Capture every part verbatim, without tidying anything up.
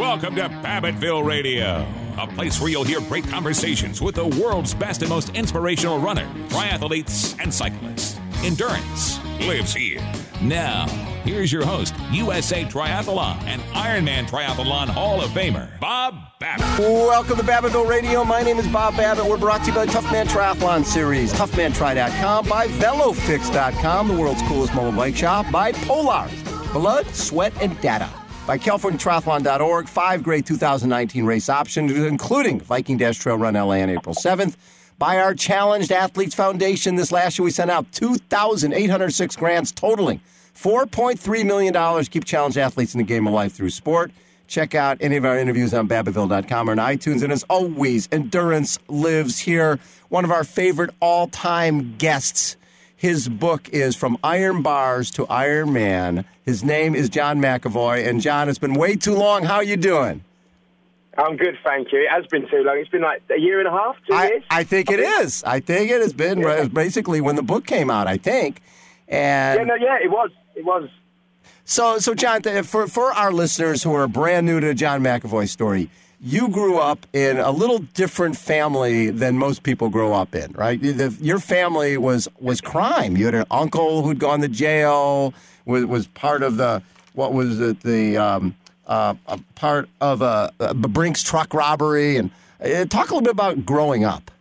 Welcome to Babbittville Radio, a place where you'll hear great conversations with the world's best and most inspirational runners, triathletes, and cyclists. Endurance lives here. Now, here's your host, U S A Triathlon and Ironman Triathlon Hall of Famer, Bob Babbitt. Welcome to Babbittville Radio. My name is Bob Babbitt. We're brought to you by Tough Man Triathlon Series, tough man tri dot com, by Velofix dot com, the world's coolest mobile bike shop, by Polar, blood, sweat, and data, by California Triathlon dot org, five great two thousand nineteen race options, including Viking Dash Trail Run L A on April seventh, by our Challenged Athletes Foundation. This last year we sent out two thousand eight hundred six grants totaling four point three million dollars to keep challenged athletes in the game of life through sport. Check out any of our interviews on Babbittville dot com or on iTunes. And as always, Endurance lives here. One of our favorite all-time guests. His book is From Iron Bars to Iron Man. His name is John McAvoy. And, John, it's been way too long. How are you doing? I'm good, thank you. It has been too long. It's been like a year and a half, two I, years? I think it is. I think it has been Yeah. basically when the book came out, I think. And Yeah, no, yeah, it was. It was. So, so John, th- for, for our listeners who are brand new to John McAvoy's story, you grew up in a little different family than most people grow up in, right? The, your family was was crime. You had an uncle who'd gone to jail, was, was part of the, what was it, the um, uh, a part of a, a Brinks truck robbery. And uh, talk a little bit about growing up.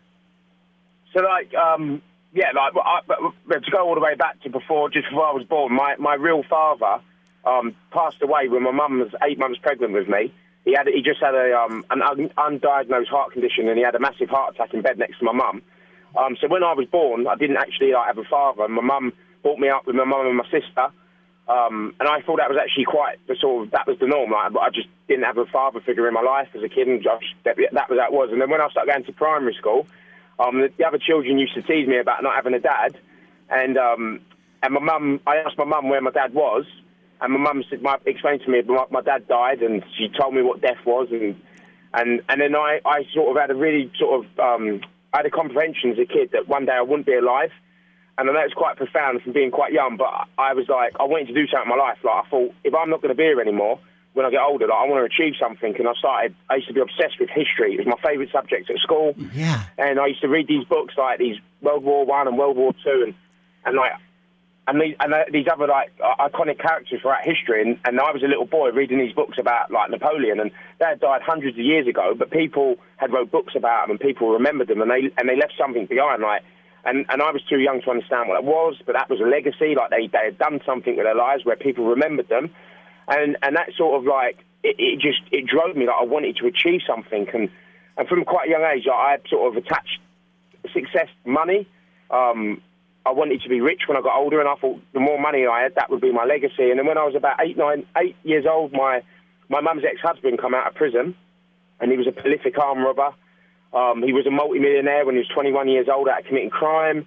So, like, um, yeah, like, I, but to go all the way back to before, just before I was born, my, my real father um, passed away when my mum was eight months pregnant with me. He had he just had a um, an un- undiagnosed heart condition, and he had a massive heart attack in bed next to my mum. Um, so when I was born, I didn't actually like, have a father. My mum brought me up with my mum and my sister, um, and I thought that was actually quite the sort of that was the norm. Like, I just didn't have a father figure in my life as a kid, and just, that, that was that was. And then when I started going to primary school, um, the, the other children used to tease me about not having a dad, and um, and my mum, I asked my mum where my dad was. And my mum said, my, explained to me, my, my dad died, and she told me what death was, and and and then I, I sort of had a really sort of um, I had a comprehension as a kid that one day I wouldn't be alive, and I know it's quite profound from being quite young, but I was like, I wanted to do something in my life. Like, I thought, if I'm not going to be here anymore when I get older, like, I want to achieve something. And I started, I used to be obsessed with history. It was my favourite subject at school. Yeah. And I used to read these books, like these World War One and World War Two, and and like. And these, and these other, like, iconic characters throughout history. And, and I was a little boy reading these books about, like, Napoleon. And they had died hundreds of years ago, but people had wrote books about them, and people remembered them, and they and they left something behind. Like, and, and I was too young to understand what it was, but that was a legacy. Like, they, they had done something with their lives where people remembered them. And and that sort of, like, it, it just, it drove me. Like, I wanted to achieve something. And, and from quite a young age, like, I had sort of attached success, money, um... I wanted to be rich when I got older, and I thought the more money I had, that would be my legacy. And then when I was about eight, nine, eight years old, my my mum's ex-husband came out of prison, and he was a prolific armed robber. Um, he was a multi-millionaire when he was twenty-one years old out of committing crime.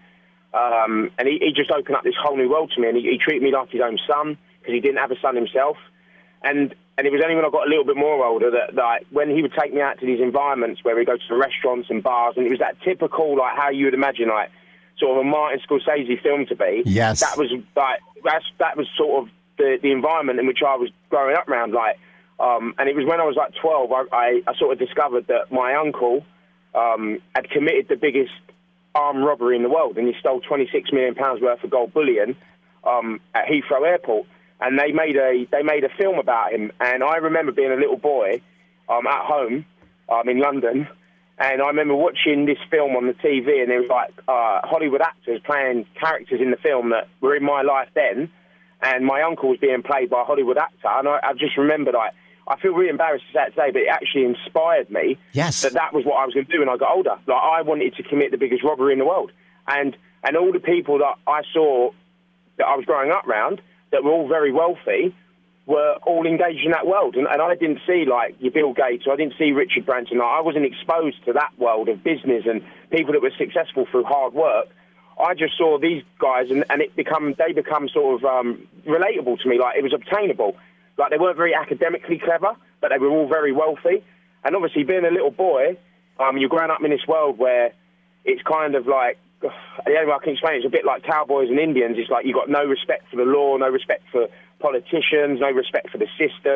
Um, and he, he just opened up this whole new world to me, and he, he treated me like his own son, because he didn't have a son himself. And and it was only when I got a little bit more older that, like, when he would take me out to these environments where we go to restaurants and bars, and it was that typical, like, how you would imagine, like, sort of a Martin Scorsese film to be. Yes. That was like that's, that was sort of the, the environment in which I was growing up around. Like, um, and it was when I was like twelve, I, I, I sort of discovered that my uncle um, had committed the biggest armed robbery in the world, and he stole twenty-six million pounds worth of gold bullion um, at Heathrow Airport. And they made a they made a film about him. And I remember being a little boy um, at home um, in London. And I remember watching this film on the T V, and there was like uh, Hollywood actors playing characters in the film that were in my life then, and my uncle was being played by a Hollywood actor. And I, I just remembered, like, I feel really embarrassed to say it today, but it actually inspired me. Yes. That that was what I was going to do when I got older. Like, I wanted to commit the biggest robbery in the world, and and all the people that I saw that I was growing up around that were all very wealthy were all engaged in that world. And, and I didn't see, like, your Bill Gates, or I didn't see Richard Branson. Like, I wasn't exposed to that world of business and people that were successful through hard work. I just saw these guys, and, and it become they become sort of um, relatable to me. Like, it was obtainable. Like, they weren't very academically clever, but they were all very wealthy. And obviously, being a little boy, um, you're growing up in this world where it's kind of like, the only way I can explain it, it's a bit like cowboys and Indians. It's like you've got no respect for the law, no respect for politicians, no respect for the system.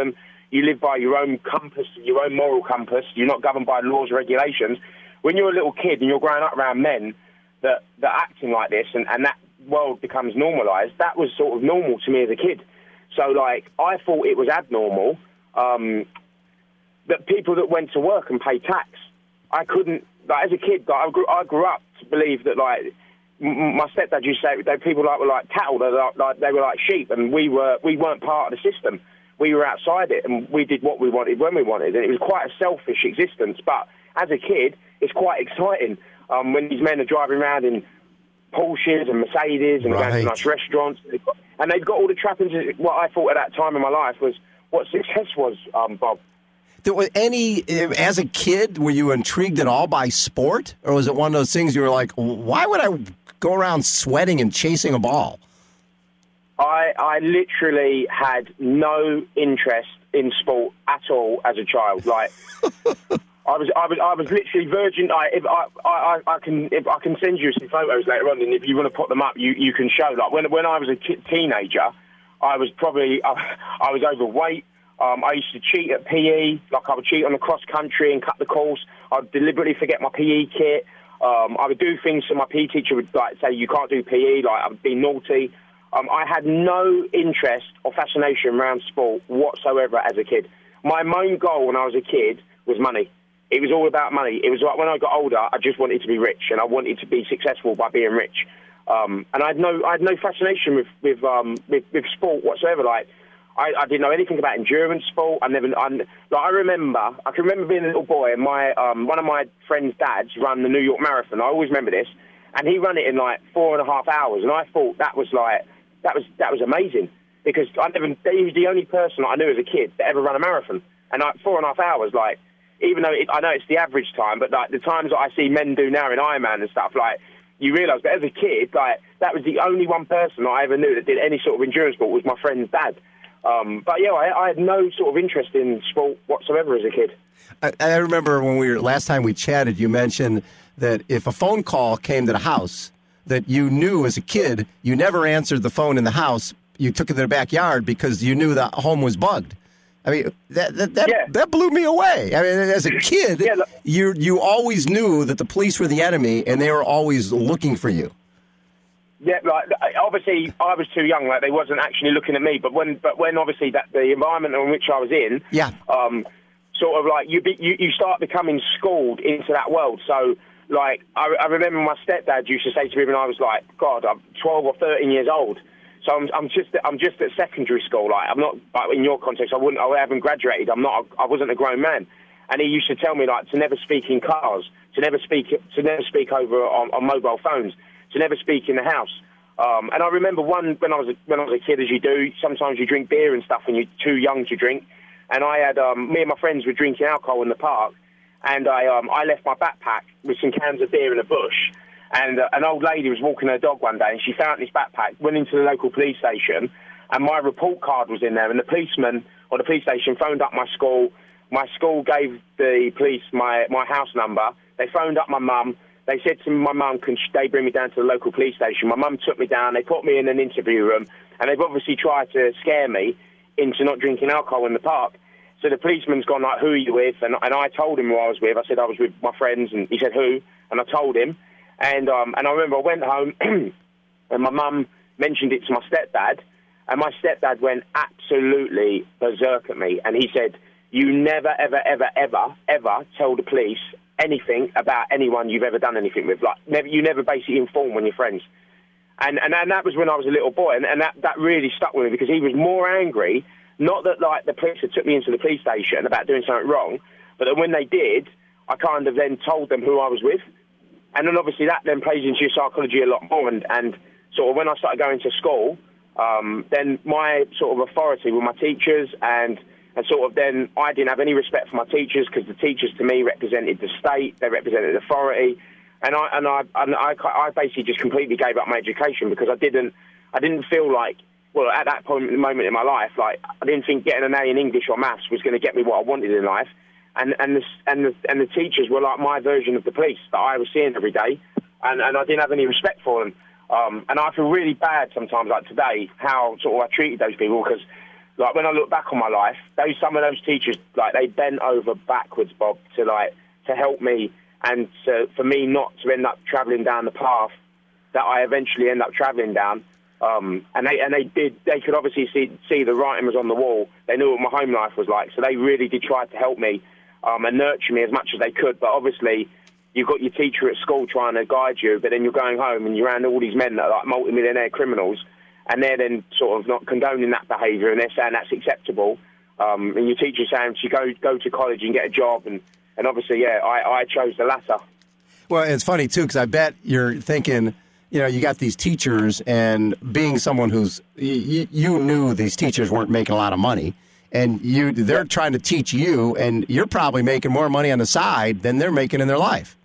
You live by your own compass, your own moral compass. You're not governed by laws or regulations. When you're a little kid and you're growing up around men that, that are acting like this and, and that world becomes normalised, that was sort of normal to me as a kid. So, like, I thought it was abnormal um, that people that went to work and paid tax, I couldn't, like, as a kid, like, I, grew, I grew up to believe that, like, m- my stepdad used to say that people like, were like cattle, they were like, like, they were like sheep, and we, were, we weren't part of the system. We were outside it, and we did what we wanted when we wanted, and it was quite a selfish existence. But as a kid, it's quite exciting um, when these men are driving around in Porsches and Mercedes and right. going to nice restaurants, and they've got all the trappings. What I thought at that time in my life was what success was, um, Bob. There was any, as a kid, were you intrigued at all by sport, or was it one of those things you were like, why would I go around sweating and chasing a ball? I, I literally had no interest in sport at all as a child. Like, I was, I was, I was literally virgin. I, if I, I, I can, if I can send you some photos later on, and if you want to put them up, you, you can show. Like when, when I was a t- teenager, I was probably, I, I was overweight. Um, I used to cheat at P E. Like I would cheat on the cross country and cut the course. I'd deliberately forget my P E kit. Um, I would do things so my P E teacher would like say you can't do P E. Like I would be naughty. Um, I had no interest or fascination around sport whatsoever as a kid. My main goal when I was a kid was money. It was all about money. It was like when I got older, I just wanted to be rich, and I wanted to be successful by being rich. Um, and I had no, I had no fascination with with, um, with with sport whatsoever. Like I, I didn't know anything about endurance sport. I never. I, like I remember, I can remember being a little boy, and my um, one of my friend's dads ran the New York Marathon. I always remember this, and he ran it in like four and a half hours, and I thought that was like. That was that was amazing because I never. He was the only person I knew as a kid that ever ran a marathon, and like four and a half hours. Like, even though it, I know it's the average time, but like the times that I see men do now in Ironman and stuff, like you realise. But as a kid, like that was the only one person I ever knew that did any sort of endurance sport was my friend's dad. Um, but yeah, I, I had no sort of interest in sport whatsoever as a kid. I, I remember when we were last time we chatted, you mentioned that if a phone call came to the house. That you knew as a kid, you never answered the phone in the house. You took it to the backyard because you knew the home was bugged. I mean, that that that, yeah. that blew me away. I mean, as a kid, yeah, look, you you always knew that the police were the enemy, and they were always looking for you. Yeah, like obviously, I was too young. Like they wasn't actually looking at me, but when but when obviously that the environment in which I was in, yeah, um, sort of like you be, you you start becoming schooled into that world. So. Like, I, I remember my stepdad used to say to me when I was like, God, I'm twelve or thirteen years old. So I'm, I'm just I'm just at secondary school. Like, I'm not, like, in your context, I wouldn't, I haven't graduated. I'm not, I wasn't a grown man. And he used to tell me, like, to never speak in cars, to never speak, to never speak over on, on mobile phones, to never speak in the house. Um, and I remember one, when I was a, when I was a kid, as you do, sometimes you drink beer and stuff when you're too young to drink. And I had, um, me and my friends were drinking alcohol in the park. And I um, I left my backpack with some cans of beer in a bush. And uh, an old lady was walking her dog one day, and she found this backpack, went into the local police station, and my report card was in there. And the policeman or the police station phoned up my school. My school gave the police my, my house number. They phoned up my mum. They said to my mum, can they bring me down to the local police station? My mum took me down. They put me in an interview room, and they've obviously tried to scare me into not drinking alcohol in the park. So the policeman's gone like, who are you with? And, and I told him who I was with. I said I was with my friends, and he said, who? And I told him. And um, and I remember I went home, and my mum mentioned it to my stepdad, and my stepdad went absolutely berserk at me. And he said, you never, ever, ever, ever, ever tell the police anything about anyone you've ever done anything with. Like, never, you never basically inform when you're friends. And, and and that was when I was a little boy, and, and that, that really stuck with me because he was more angry. Not that, like, the police had took me into the police station about doing something wrong, but that when they did, I kind of then told them who I was with. And then, obviously, that then plays into your psychology a lot more. And, and sort of when I started going to school, um, then my sort of authority were my teachers. And, and sort of then I didn't have any respect for my teachers because the teachers, to me, represented the state. They represented authority. And I, and I, and I, I basically just completely gave up my education because I didn't, I didn't feel like, well, at that point, moment in my life, like I didn't think getting an A in English or maths was going to get me what I wanted in life, and and the and the and the teachers were like my version of the police that I was seeing every day, and and I didn't have any respect for them, um, and I feel really bad sometimes, like today, how sort of I treated those people because like, when I look back on my life, those some of those teachers, like, they bent over backwards, Bob, to, like, to help me and to, for me not to end up travelling down the path that I eventually end up travelling down. Um, and they and they did. They could obviously see see the writing was on the wall. They knew what my home life was like, so they really did try to help me um, and nurture me as much as they could. But obviously, you've got your teacher at school trying to guide you, but then you're going home and you're around all these men that are like multi-millionaire criminals, and they're then sort of not condoning that behaviour, and they're saying that's acceptable. Um, and your teacher's saying to go go to college and get a job, and, and obviously, yeah, I, I chose the latter. Well, it's funny too, because I bet you're thinking, you know, you got these teachers, and being someone who's, you, you knew these teachers weren't making a lot of money, and you they're trying to teach you, and you're probably making more money on the side than they're making in their life.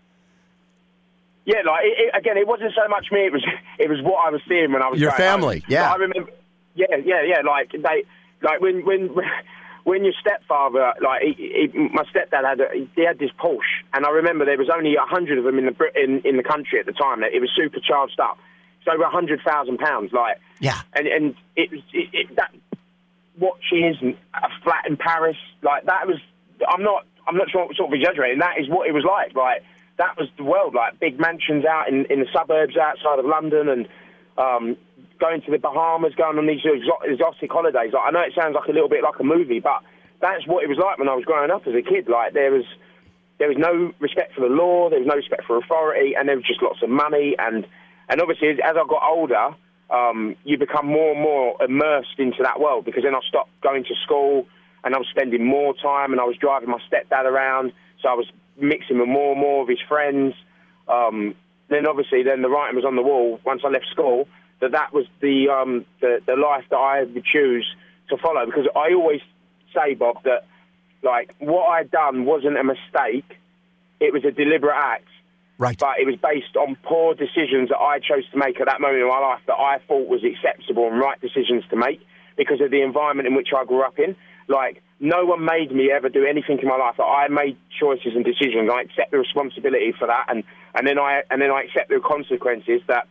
Yeah, like, it, it, again, it wasn't so much me, it was it was what I was seeing when I was Your growing family, up. yeah. Like, I remember, yeah, yeah, yeah, like, they, like, when, when, when your stepfather, like, he, he, my stepdad had, a, he had this Porsche, and I remember there was only a hundred of them in the in, in the country at the time. It was supercharged up. It's over a hundred thousand pounds, like, yeah, and and it was it, it, that watches and a flat in Paris, like, that was. I'm not I'm not sort of exaggerating. That is what it was like. Like, that was the world. Like, big mansions out in, in the suburbs outside of London, and um, going to the Bahamas, going on these exotic holidays. Like, I know it sounds like a little bit like a movie, but that's what it was like when I was growing up as a kid. Like, there was there was no respect for the law, there was no respect for authority, and there was just lots of money. And, and obviously, as I got older, um, you become more and more immersed into that world, because then I stopped going to school, and I was spending more time, and I was driving my stepdad around, so I was mixing with more and more of his friends. Um, then obviously, then the writing was on the wall once I left school, that that was the, um, the the life that I would choose to follow. Because I always say, Bob, that, like, what I'd done wasn't a mistake, it was a deliberate act. Right. But it was based on poor decisions that I chose to make at that moment in my life that I thought was acceptable and right decisions to make because of the environment in which I grew up in. Like, no one made me ever do anything in my life. I made choices and decisions. I accept the responsibility for that, and, and then I and then I accept the consequences that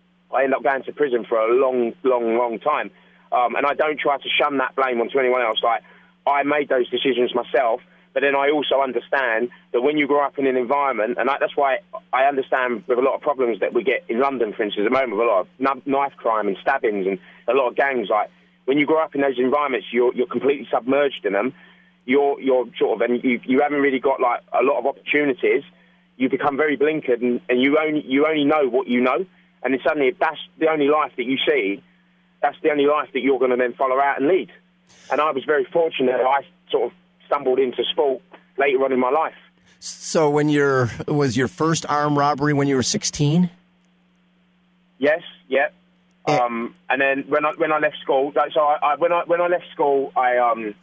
I end up going to prison for a long, long, long time. Um, and I don't try to shun that blame onto anyone else. Like, I made those decisions myself, but then I also understand that when you grow up in an environment, and that's why I understand with a lot of problems that we get in London, for instance, at the moment, with a lot of knife crime and stabbings and a lot of gangs, like, when you grow up in those environments, you're you're completely submerged in them. You're you're sort of, and you you haven't really got, like, a lot of opportunities. You become very blinkered, and, and you only you only know what you know. And then suddenly, if that's the only life that you see, that's the only life that you're going to then follow out and lead. And I was very fortunate that I sort of stumbled into sport later on in my life. So when you're, was your first armed robbery when you were sixteen? Yes, yeah. Um, and then when I when I left school, so I, I when I when I left school, I um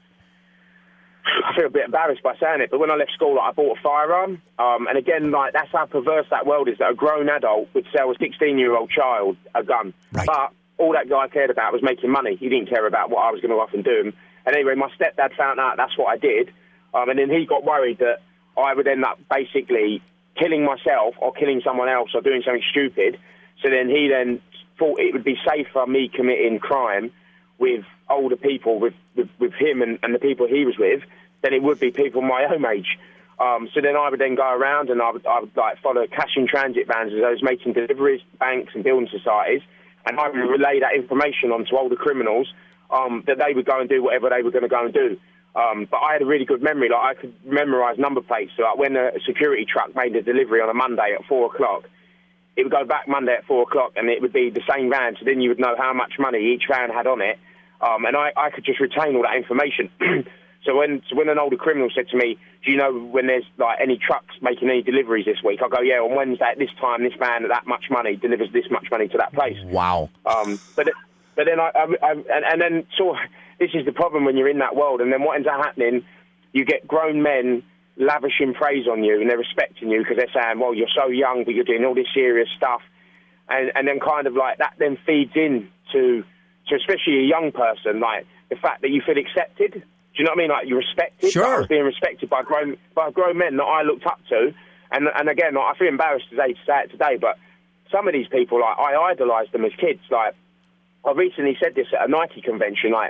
I feel a bit embarrassed by saying it, but when I left school, like, I bought a firearm. Um, and again, like, that's how perverse that world is. That a grown adult would sell a sixteen-year-old child a gun. Right. But all that guy cared about was making money. He didn't care about what I was going to go off and do. And anyway, my stepdad found out that's what I did, um, and then he got worried that I would end up basically killing myself or killing someone else or doing something stupid. So then he then thought it would be safer me committing crime with older people, with, with, with him and, and the people he was with, than it would be people my own age. Um, so then I would then go around and I would, I would like follow cash in transit vans as I was making deliveries to banks and building societies, and I would relay that information onto older criminals um, that they would go and do whatever they were going to go and do. Um, but I had a really good memory. Like, I could memorise number plates. So, like, when a security truck made a delivery on a Monday at four o'clock, it would go back Monday at four o'clock, and it would be the same van. So then you would know how much money each van had on it, um, and I, I could just retain all that information. So when so when an older criminal said to me, "Do you know when there's, like, any trucks making any deliveries this week?" I go, "Yeah, on Wednesday at this time, this van at that much money delivers this much money to that place." Wow. Um, but it, but then I, I, I and, and then sort of, this is the problem when you're in that world, and then what ends up happening, you get grown men lavishing praise on you, and they're respecting you because they're saying, "Well, you're so young, but you're doing all this serious stuff," and and then kind of like that then feeds in to to especially a young person, like the fact that you feel accepted. Do you know what I mean? Like, you're respected. Sure. I was being respected by grown by grown men that I looked up to, and and again, like, I feel embarrassed today to say it today, but some of these people, like, I idolised them as kids. Like, I recently said this at a Nike convention. Like,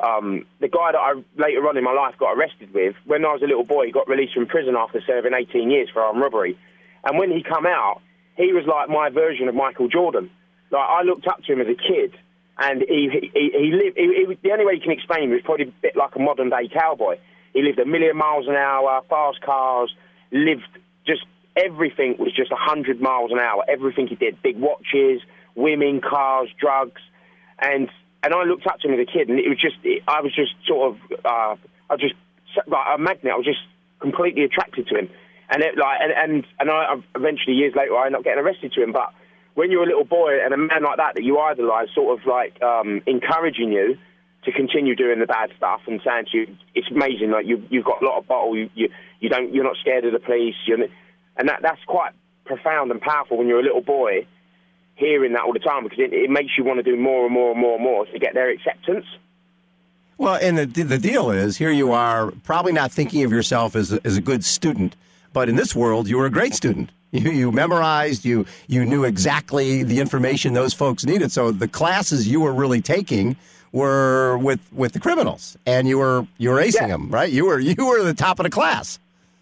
Um, the guy that I later on in my life got arrested with, when I was a little boy, he got released from prison after serving eighteen years for armed robbery. And when he come out, he was like my version of Michael Jordan. Like, I looked up to him as a kid, and he he, he lived. He, he, the only way you can explain him is probably a bit like a modern day cowboy. He lived a million miles an hour, fast cars, lived just everything was just a hundred miles an hour. Everything he did, big watches, women, cars, drugs, and and I looked up to him as a kid, and it was just I was just sort of uh, I was just like a magnet. I was just completely attracted to him, and it, like and and, and I eventually years later I ended up getting arrested to him, but. When you're a little boy and a man like that that you idolise sort of like um, encouraging you to continue doing the bad stuff and saying to you, it's amazing, like you, you've got a lot of bottle, you, you, you don't, you're not scared of the police, you're, and that, that's quite profound and powerful when you're a little boy hearing that all the time, because it, it makes you want to do more and more and more and more to get their acceptance. Well, and the, the deal is, here you are probably not thinking of yourself as a, as a good student, but in this world, you were a great student. You, you memorized, you you knew exactly the information those folks needed. So the classes you were really taking were with, with the criminals, and you were you were acing yeah. them, right? You were you were the top of the class.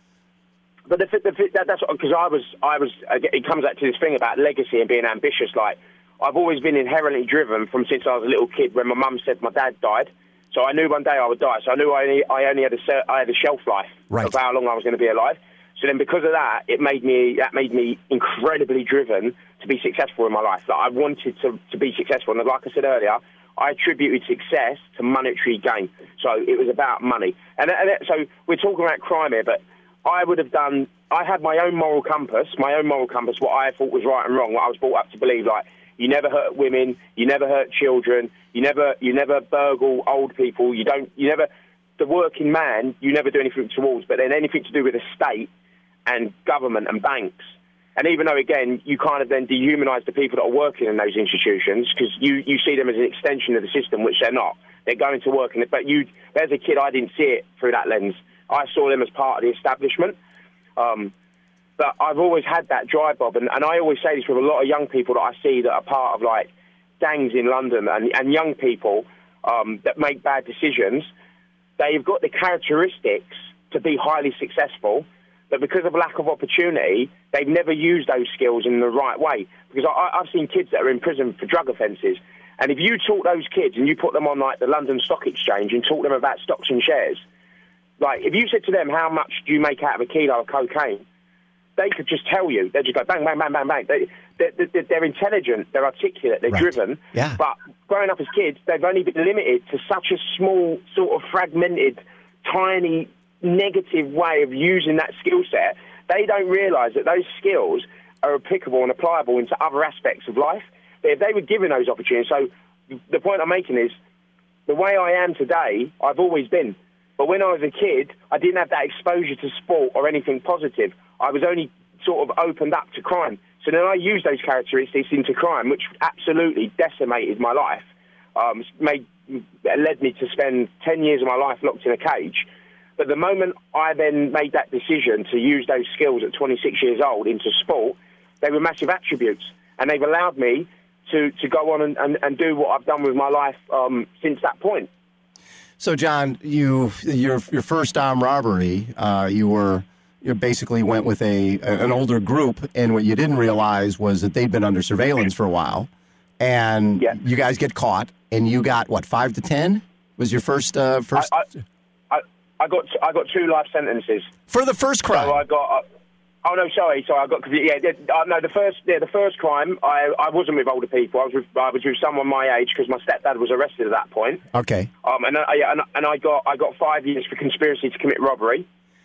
But the, the, that, that's because I was I was. It comes back to this thing about legacy and being ambitious. Like, I've always been inherently driven from since I was a little kid. When my mum said my dad died, so I knew one day I would die. So I knew I only I only had a I had a shelf life right. of how long I was going to be alive. So then, because of that, it made me that made me incredibly driven to be successful in my life. Like, I wanted to, to be successful, and like I said earlier, I attributed success to monetary gain. So it was about money. And, and so we're talking about crime here, but I would have done. I had my own moral compass, my own moral compass, what I thought was right and wrong, what I was brought up to believe. Like, you never hurt women, you never hurt children, you never you never burgle old people, you don't you never the working man, you never do anything towards. But then anything to do with the state and government and banks. And even though, again, you kind of then dehumanise the people that are working in those institutions, because you, you see them as an extension of the system, which they're not. They're going to work in it. But you, as a kid, I didn't see it through that lens. I saw them as part of the establishment. Um, but I've always had that drive, Bob. And, and I always say this with a lot of young people that I see that are part of, like, gangs in London and, and young people um, that make bad decisions. They've got the characteristics to be highly successful, but because of lack of opportunity, they've never used those skills in the right way. Because I, I've seen kids that are in prison for drug offences, and if you taught those kids and you put them on, like, the London Stock Exchange and taught them about stocks and shares, like, if you said to them, how much do you make out of a kilo of cocaine, they could just tell you. They'd just go bang, bang, bang, bang, bang. They, they, they, they're intelligent, they're articulate, they're right. driven, yeah. but growing up as kids, they've only been limited to such a small, sort of fragmented, tiny, negative way of using that skill set. They don't realise that those skills are applicable and applicable into other aspects of life. But if they were given those opportunities, so the point I'm making is, the way I am today, I've always been. But when I was a kid, I didn't have that exposure to sport or anything positive. I was only sort of opened up to crime. So then I used those characteristics into crime, which absolutely decimated my life. Um, made led me to spend ten years of my life locked in a cage. But the moment I then made that decision to use those skills at twenty-six years old into sport, they were massive attributes. And they've allowed me to, to go on and, and, and do what I've done with my life um, since that point. So, John, you your your first armed robbery, uh, you were you basically went with a an older group, and what you didn't realize was that they'd been under surveillance for a while, and yeah. you guys get caught, and you got, what, five to ten? Was your first uh, first? I, I, I got I got two life sentences for the first crime. So I got. Uh, oh no, sorry, sorry. I got yeah. Uh, no, the first yeah, the first crime. I, I wasn't with older people. I was with I was with someone my age because my stepdad was arrested at that point. Okay. Um, and I, and and I got I got five years for conspiracy to commit robbery.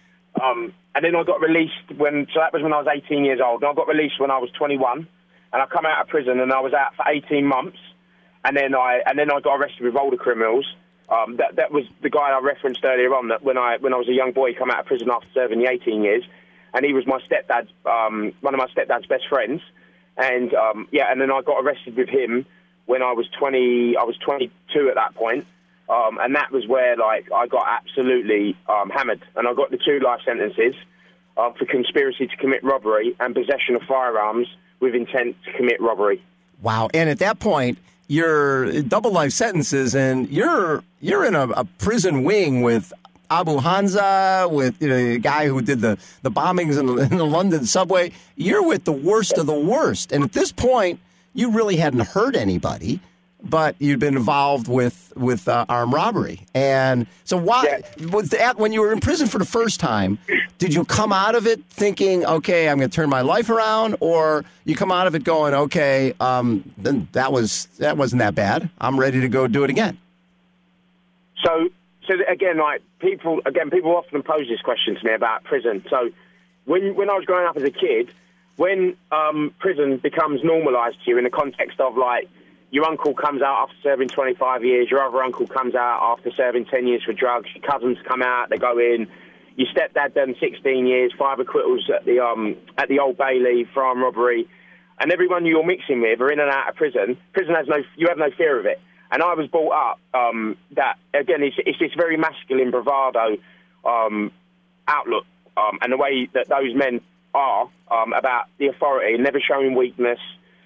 Um, and then I got released when so that was when I was eighteen years old. And I got released when I was twenty-one, and I come out of prison and I was out for eighteen months, and then I and then I got arrested with older criminals. Um, that that was the guy I referenced earlier on. That when I when I was a young boy, he came out of prison after serving the eighteen years, and he was my stepdad's um, one of my stepdad's best friends. And um, yeah, and then I got arrested with him when I was twenty. I was twenty-two at that point, um, and that was where like I got absolutely um, hammered, and I got the two life sentences uh, for conspiracy to commit robbery and possession of firearms with intent to commit robbery. Wow! And at that point, your double life sentences, and you're you're in a, a prison wing with Abu Hamza, with you know the guy who did the, the bombings in the, in the London subway. You're with the worst of the worst, and at this point, you really hadn't hurt anybody, but you'd been involved with with uh, armed robbery. And so, why yeah. was that when you were in prison for the first time? Did you come out of it thinking, okay, I'm going to turn my life around, or you come out of it going, okay, um, then that was that wasn't that bad. I'm ready to go do it again. So, so again, like people, again, people often pose this question to me about prison. So, when when I was growing up as a kid, when um, prison becomes normalised to you in the context of like your uncle comes out after serving twenty-five years, your other uncle comes out after serving ten years for drugs, your cousins come out, they go in. Your stepdad done sixteen years, five acquittals at the um at the Old Bailey for armed robbery, and everyone you're mixing with are in and out of prison. Prison has no, you have no fear of it. And I was brought up um, that again, it's, it's this very masculine bravado um, outlook, um, and the way that those men are um, about the authority, never showing weakness.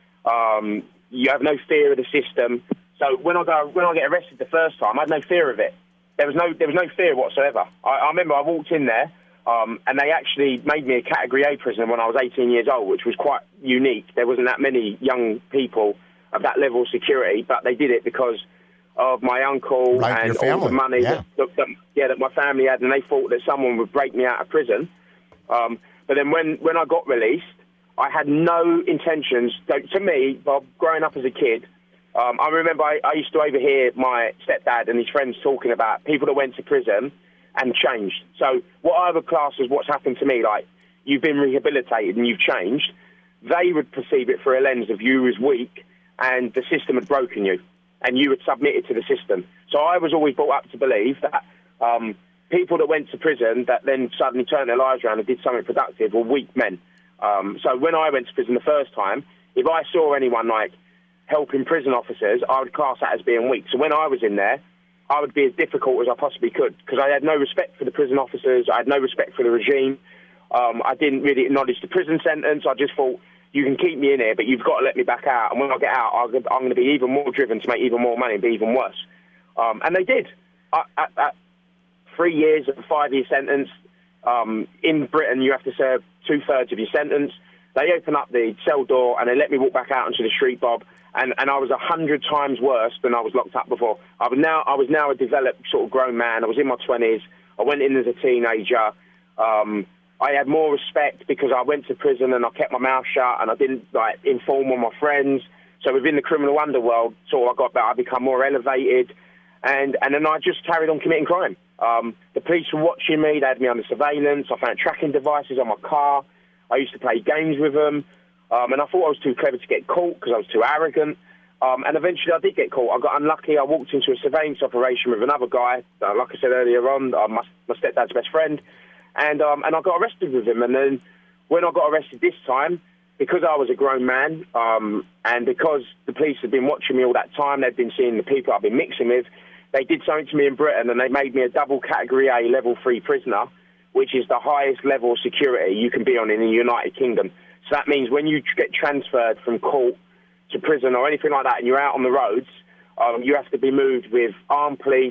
Um, you have no fear of the system. So when I go, when I get arrested the first time, I had no fear of it. There was no, there was no fear whatsoever. I, I remember I walked in there, um, and they actually made me a Category A prisoner when I was eighteen years old, which was quite unique. There wasn't that many young people of that level of security, but they did it because of my uncle right, and all the money yeah. that, that, yeah, that my family had, and they thought that someone would break me out of prison. Um, but then when, when I got released, I had no intentions. To me, Bob, growing up as a kid, Um, I remember I, I used to overhear my stepdad and his friends talking about people that went to prison and changed. So what I would class as what's happened to me, like you've been rehabilitated and you've changed, they would perceive it through a lens of you as weak and the system had broken you and you had submitted to the system. So I was always brought up to believe that um, people that went to prison that then suddenly turned their lives around and did something productive were weak men. Um, so when I went to prison the first time, if I saw anyone like helping prison officers, I would class that as being weak. So when I was in there, I would be as difficult as I possibly could because I had no respect for the prison officers. I had no respect for the regime. Um, I didn't really acknowledge the prison sentence. I just thought, you can keep me in here, but you've got to let me back out. And when I get out, I'm going to be even more driven to make even more money and be even worse. Um, and they did. I, at, at three years of a five-year sentence, um, in Britain, you have to serve two-thirds of your sentence. They opened up the cell door and they let me walk back out into the street, Bob. And, and I was a hundred times worse than I was locked up before. I was now I was now a developed sort of grown man. I was in my twenties. I went in as a teenager. Um, I had more respect because I went to prison and I kept my mouth shut and I didn't like inform on my friends. So within the criminal underworld, sort of I got better. I become more elevated, and and then I just carried on committing crime. Um, the police were watching me. They had me under surveillance. I found tracking devices on my car. I used to play games with them. Um, and I thought I was too clever to get caught because I was too arrogant. Um, and eventually I did get caught. I got unlucky. I walked into a surveillance operation with another guy, uh, like I said earlier on, uh, my, my stepdad's best friend. And um, and I got arrested with him. And then when I got arrested this time, because I was a grown man um, and because the police had been watching me all that time, they'd been seeing the people I've been mixing with, they did something to me in Britain and they made me a double Category A level three prisoner, which is the highest level of security you can be on in the United Kingdom. So that means when you get transferred from court to prison or anything like that and you're out on the roads, um, you have to be moved with armed police,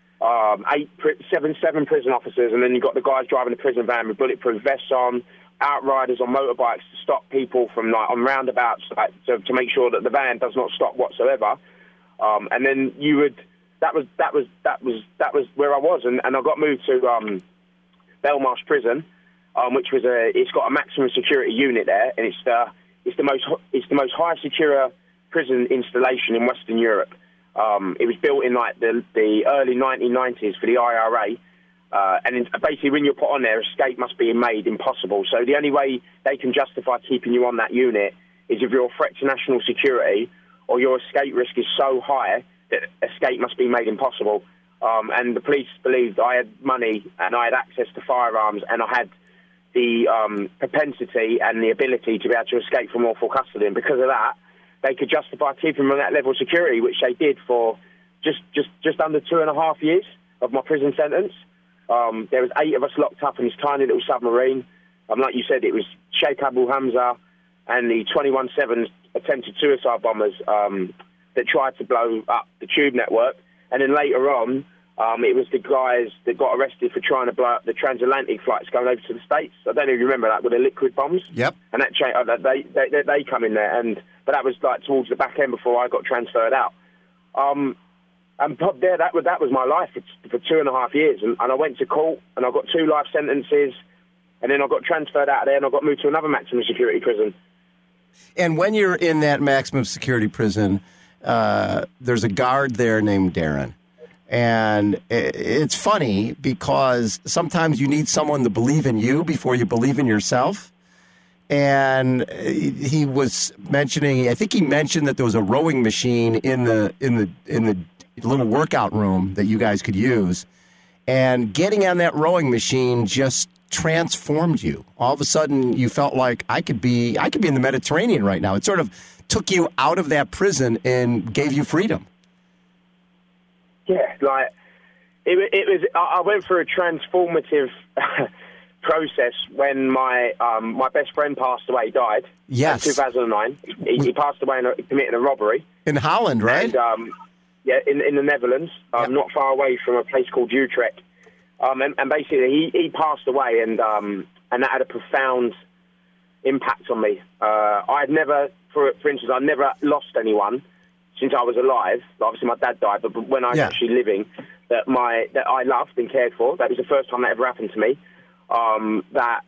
um, eight, seven, seven prison officers, and then you've got the guys driving the prison van with bulletproof vests on, outriders on motorbikes to stop people from like on roundabouts like, to, to make sure that the van does not stop whatsoever. Um, and then you would that was that was that was that was where I was, and, and I got moved to um, Belmarsh Prison. Um, which was a, it's got a maximum security unit there, and it's the, it's the most, it's the most high secure prison installation in Western Europe. Um, it was built in like the, the early nineteen nineties for the I R A, uh, and in, basically when you're put on there, escape must be made impossible. So the only way they can justify keeping you on that unit is if you're a threat to national security or your escape risk is so high that escape must be made impossible. Um, and the police believed I had money and I had access to firearms and I had the um, propensity and the ability to be able to escape from lawful custody. And because of that, they could justify keeping me on that level of security, which they did for just, just, just under two and a half years of my prison sentence. Um, there was eight of us locked up in this tiny little submarine. Um, like you said, it was Sheikh Abu Hamza and the twenty-one seven attempted suicide bombers um, that tried to blow up the Tube network. And then later on, um, it was the guys that got arrested for trying to blow up the transatlantic flights going over to the States. I don't know if you remember that, with the liquid bombs. Yep. And that cha- uh, they, they they they come in there, and but that was like towards the back end before I got transferred out. Um, and there, that was that was my life for, for two and a half years, and, and I went to court, and I got two life sentences, and then I got transferred out of there, and I got moved to another maximum security prison. And when you're in that maximum security prison, uh, there's a guard there named Darren. And it's funny because sometimes you need someone to believe in you before you believe in yourself. And he was mentioning, I think he mentioned that there was a rowing machine in the in the in the little workout room that you guys could use. And getting on that rowing machine just transformed you. All of a sudden, you felt like I could be I could be in the Mediterranean right now. It sort of took you out of that prison and gave you freedom. Yeah, like it, it was. I went through a transformative process when my um, my best friend passed away. He died. Yes, in two thousand nine. He, he passed away and committed a robbery in Holland, right? And, um, yeah, in in the Netherlands, um, yep. Not far away from a place called Utrecht. Um, and, and basically, he, he passed away, and um, and that had a profound impact on me. Uh, I had never, for for instance, I never lost anyone since I was alive. Obviously, my dad died, but when I was yeah. actually living, that my that I loved and cared for. That was the first time that ever happened to me. Um, that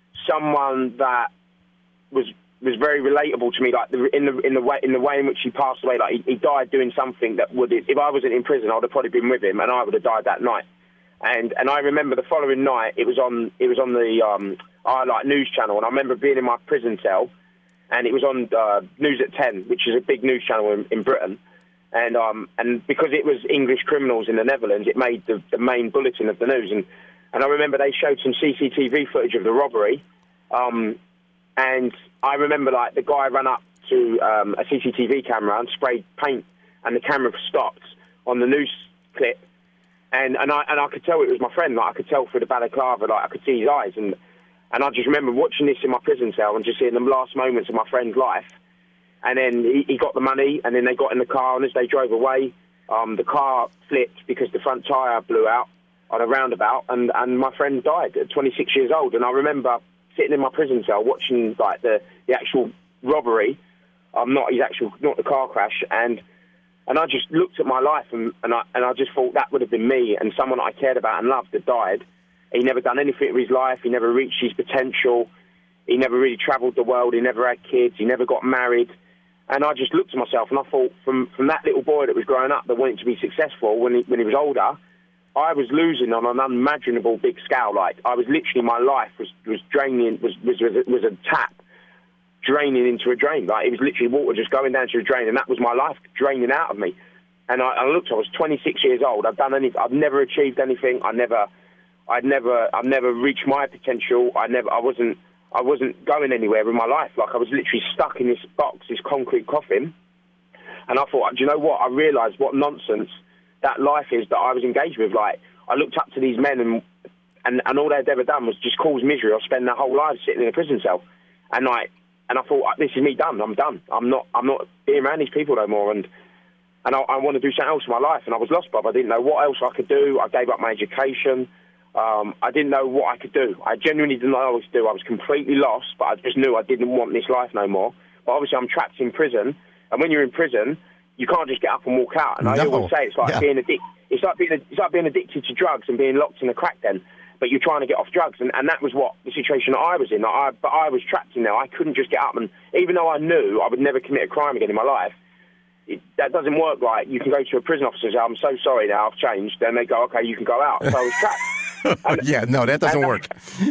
someone that was was very relatable to me, like the, in the in the way in the way in which he passed away. Like he, he died doing something that would, if I wasn't in prison, I would have probably been with him, and I would have died that night. And and I remember the following night, it was on it was on the um, I like news channel, and I remember being in my prison cell. And it was on uh, News at ten, which is a big news channel in, in Britain. And um, and because it was English criminals in the Netherlands, it made the, the main bulletin of the news. And, and I remember they showed some C C T V footage of the robbery. Um, and I remember, like, the guy ran up to um, a C C T V camera and sprayed paint, and the camera stopped on the news clip. And, and, I, and I could tell it was my friend. Like, I could tell through the balaclava, like, I could see his eyes. And And I just remember watching this in my prison cell and just seeing the last moments of my friend's life. And then he, he got the money, and then they got in the car, and as they drove away, um, the car flipped because the front tyre blew out on a roundabout, and, and my friend died at twenty-six years old. And I remember sitting in my prison cell watching like the, the actual robbery, um, not his actual, not the car crash, and and I just looked at my life, and, and I and I just thought that would have been me, and someone I cared about and loved had died. He never done anything with his life. He never reached his potential. He never really travelled the world. He never had kids. He never got married. And I just looked at myself, and I thought, from, from that little boy that was growing up that wanted to be successful when he, when he was older, I was losing on an unimaginable big scale. Like, I was literally, my life was, was draining, was, was, was, was a tap draining into a drain. Like, it was literally water just going down to a drain, and that was my life draining out of me. And I, I looked, I was twenty-six years old. I've done anything. I've never achieved anything. I never... I'd never, I've never reached my potential. I never, I wasn't, I wasn't going anywhere in my life. Like, I was literally stuck in this box, this concrete coffin. And I thought, do you know what? I realised what nonsense that life is that I was engaged with. Like, I looked up to these men, and and, and all they'd ever done was just cause misery or spend their whole lives sitting in a prison cell. And like, and I thought, this is me done. I'm done. I'm not, I'm not being around these people no more. And and I, I want to do something else in my life. And I was lost, Bob. I didn't know what else I could do. I gave up my education. Um, I didn't know what I could do. I genuinely didn't know what to do. I was completely lost, but I just knew I didn't want this life no more. But obviously I'm trapped in prison, and when you're in prison, you can't just get up and walk out. And no. I always say it's like yeah. being addic- it's like being it's like being addicted to drugs and being locked in a crack den, but you're trying to get off drugs. And, and that was what the situation that I was in. I, but I was trapped in there. I couldn't just get up, and even though I knew I would never commit a crime again in my life, It, that doesn't work. Like, you can go to a prison officer and say, I'm so sorry now, I've changed. Then they go, okay, you can go out. So I was trapped. And, yeah, no, that doesn't and, work.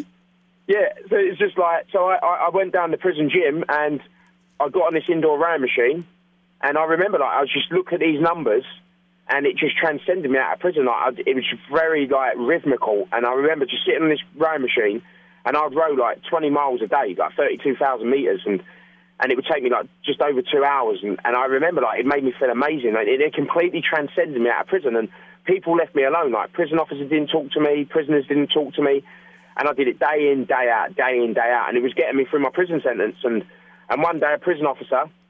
Yeah, so it's just like, so I, I went down the prison gym, and I got on this indoor rowing machine, and I remember, like, I was just looking at these numbers, and it just transcended me out of prison. Like, I, it was very, like, rhythmical, and I remember just sitting on this rowing machine, and I'd row, like, twenty miles a day, like thirty-two thousand metres, and and it would take me, like, just over two hours, and, and I remember, like, it made me feel amazing. Like, it, it completely transcended me out of prison, and people left me alone. Like, prison officers didn't talk to me, prisoners didn't talk to me, and I did it day in, day out, day in, day out, and it was getting me through my prison sentence. And, and one day a prison officer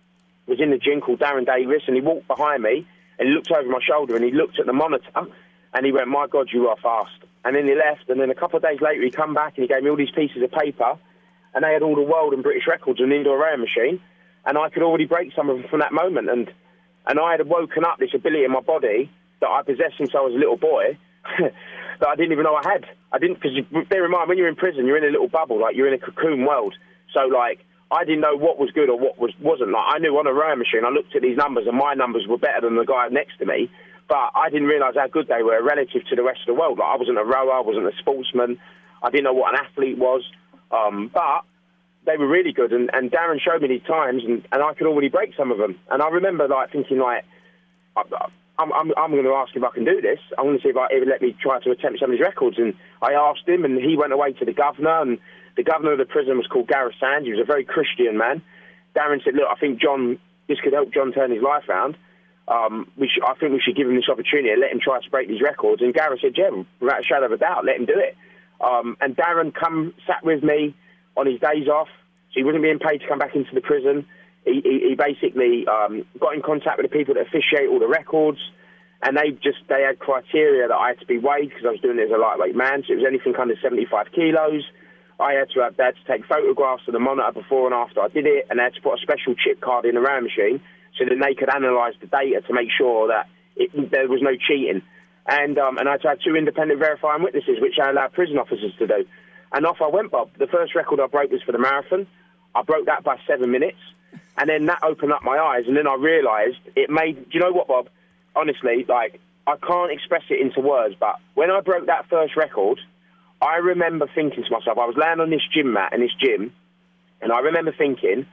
was in the gym called Darren Davis, and he walked behind me, and he looked over my shoulder, and he looked at the monitor, and he went, "My God, you are fast." And then he left, and then a couple of days later, he come back, and he gave me all these pieces of paper, and they had all the world and British records on the indoor rowing machine, and I could already break some of them from that moment, and and I had woken up this ability in my body that I possessed since I was a little boy that I didn't even know I had. I didn't, because bear in mind, when you're in prison, you're in a little bubble, like you're in a cocoon world. So, like, I didn't know what was good or what was, wasn't. Like, I knew on a rowing machine, I looked at these numbers, and my numbers were better than the guy next to me, but I didn't realise how good they were relative to the rest of the world. Like, I wasn't a rower, I wasn't a sportsman, I didn't know what an athlete was, um, but they were really good, and, and Darren showed me these times, and, and I could already break some of them. And I remember, like, thinking, like, I, I'm, I'm, I'm going to ask if I can do this. I want to see if I, he would let me try to attempt some of his records. And I asked him, and he went away to the governor, and the governor of the prison was called Gareth Sands. He was a very Christian man. Darren said, "Look, I think John, this could help John turn his life around. Um, we should, I think we should give him this opportunity and let him try to break these records." And Gareth said, "Yeah, without a shadow of a doubt, let him do it." Um, and Darren come sat with me on his days off, so he wasn't being paid to come back into the prison. He, he, he basically um, got in contact with the people that officiate all the records, and they just they had criteria that I had to be weighed because I was doing it as a lightweight man, so it was anything under seventy-five kilos. I had to have, they had to take photographs of the monitor before and after I did it, and they had to put a special chip card in the rowing machine so that they could analyse the data to make sure that it, there was no cheating. And um, and I had to have two independent verifying witnesses, which I allowed prison officers to do. And off I went, Bob. The first record I broke was for the marathon. I broke that by seven minutes. And then that opened up my eyes, and then I realised it made... Do you know what, Bob? Honestly, like, I can't express it into words, but when I broke that first record, I remember thinking to myself, I was laying on this gym mat in this gym, and I remember thinking,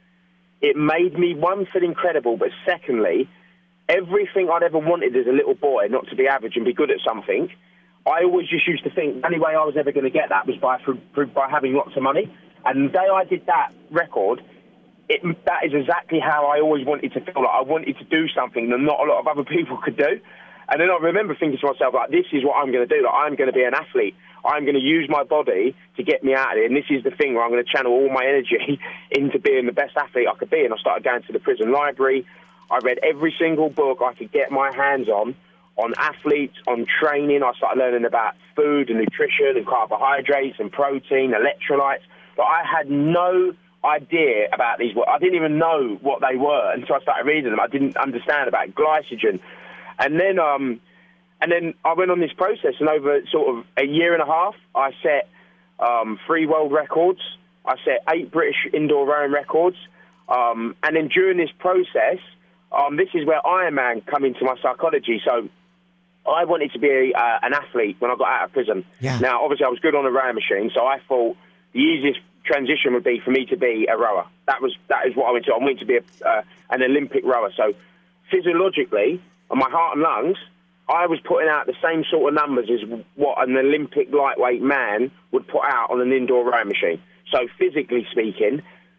it made me, one, feel incredible, but secondly, everything I'd ever wanted as a little boy, not to be average and be good at something, I always just used to think the only way I was ever going to get that was by, by having lots of money. And the day I did that record... It, that is exactly how I always wanted to feel. Like I wanted to do something that not a lot of other people could do. And then I remember thinking to myself, like, this is what I'm going to do. Like, I'm going to be an athlete. I'm going to use my body to get me out of it. And this is the thing where I'm going to channel all my energy into being the best athlete I could be. And I started going to the prison library. I read every single book I could get my hands on, on athletes, on training. I started learning about food and nutrition and carbohydrates and protein, electrolytes. But I had no idea about these words. I didn't even know what they were until I started reading them. I didn't understand about glycogen. And then um, and then I went on this process, and over sort of a year and a half, I set um, three world records. I set eight British indoor rowing records. Um, and then during this process, um, this is where Ironman come into my psychology. So I wanted to be uh, an athlete when I got out of prison. Yeah. Now, obviously, I was good on a rowing machine, so I thought the easiest transition would be for me to be a rower. That was that is what I went to. I went to be a, uh, an Olympic rower. So physiologically, on my heart and lungs, I was putting out the same sort of numbers as what an Olympic lightweight man would put out on an indoor rowing machine. So physically speaking,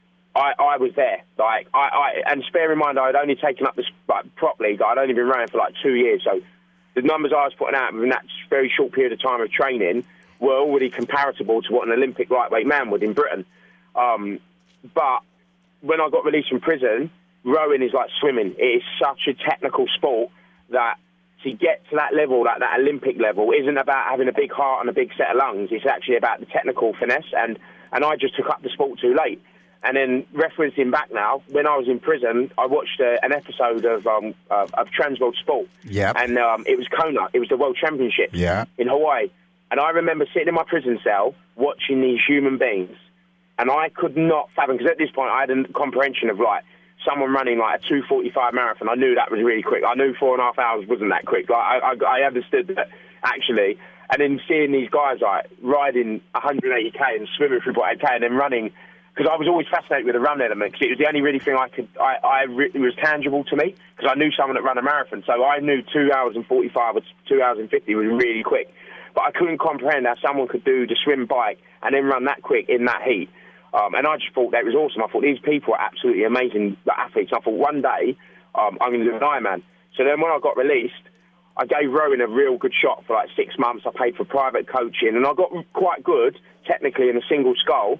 I, I was there. Like I, I and spare in mind, I had only taken up this like, properly. I'd only been rowing for like two years. So the numbers I was putting out in that very short period of time of training were already comparable to what an Olympic lightweight man would in Britain. Um, but when I got released from prison, rowing is like swimming. It is such a technical sport that to get to that level, that, that Olympic level, isn't about having a big heart and a big set of lungs. It's actually about the technical finesse, and, and I just took up the sport too late. And then referencing back now, when I was in prison, I watched uh, an episode of um, uh, of Transworld Sport. Yeah. And um, it was Kona. It was the World Championships yeah. in Hawaii. And I remember sitting in my prison cell watching these human beings, and I could not fathom, because at this point I had a comprehension of, like, someone running, like, a two forty-five marathon. I knew that was really quick. I knew four and a half hours wasn't that quick. Like, I, I, I understood that, actually. And then seeing these guys, like, riding one hundred eighty K and swimming through eight K and then running, because I was always fascinated with the run element, because it was the only really thing I could, I, I it was tangible to me, because I knew someone that ran a marathon. So I knew two hours and forty-five or two hours and fifty was really quick. But I couldn't comprehend how someone could do the swim bike and then run that quick in that heat. Um, and I just thought that was awesome. I thought these people are absolutely amazing athletes. I thought one day um, I'm going to do an Ironman. So then when I got released, I gave rowing a real good shot for like six months. I paid for private coaching, and I got quite good technically in a single scull.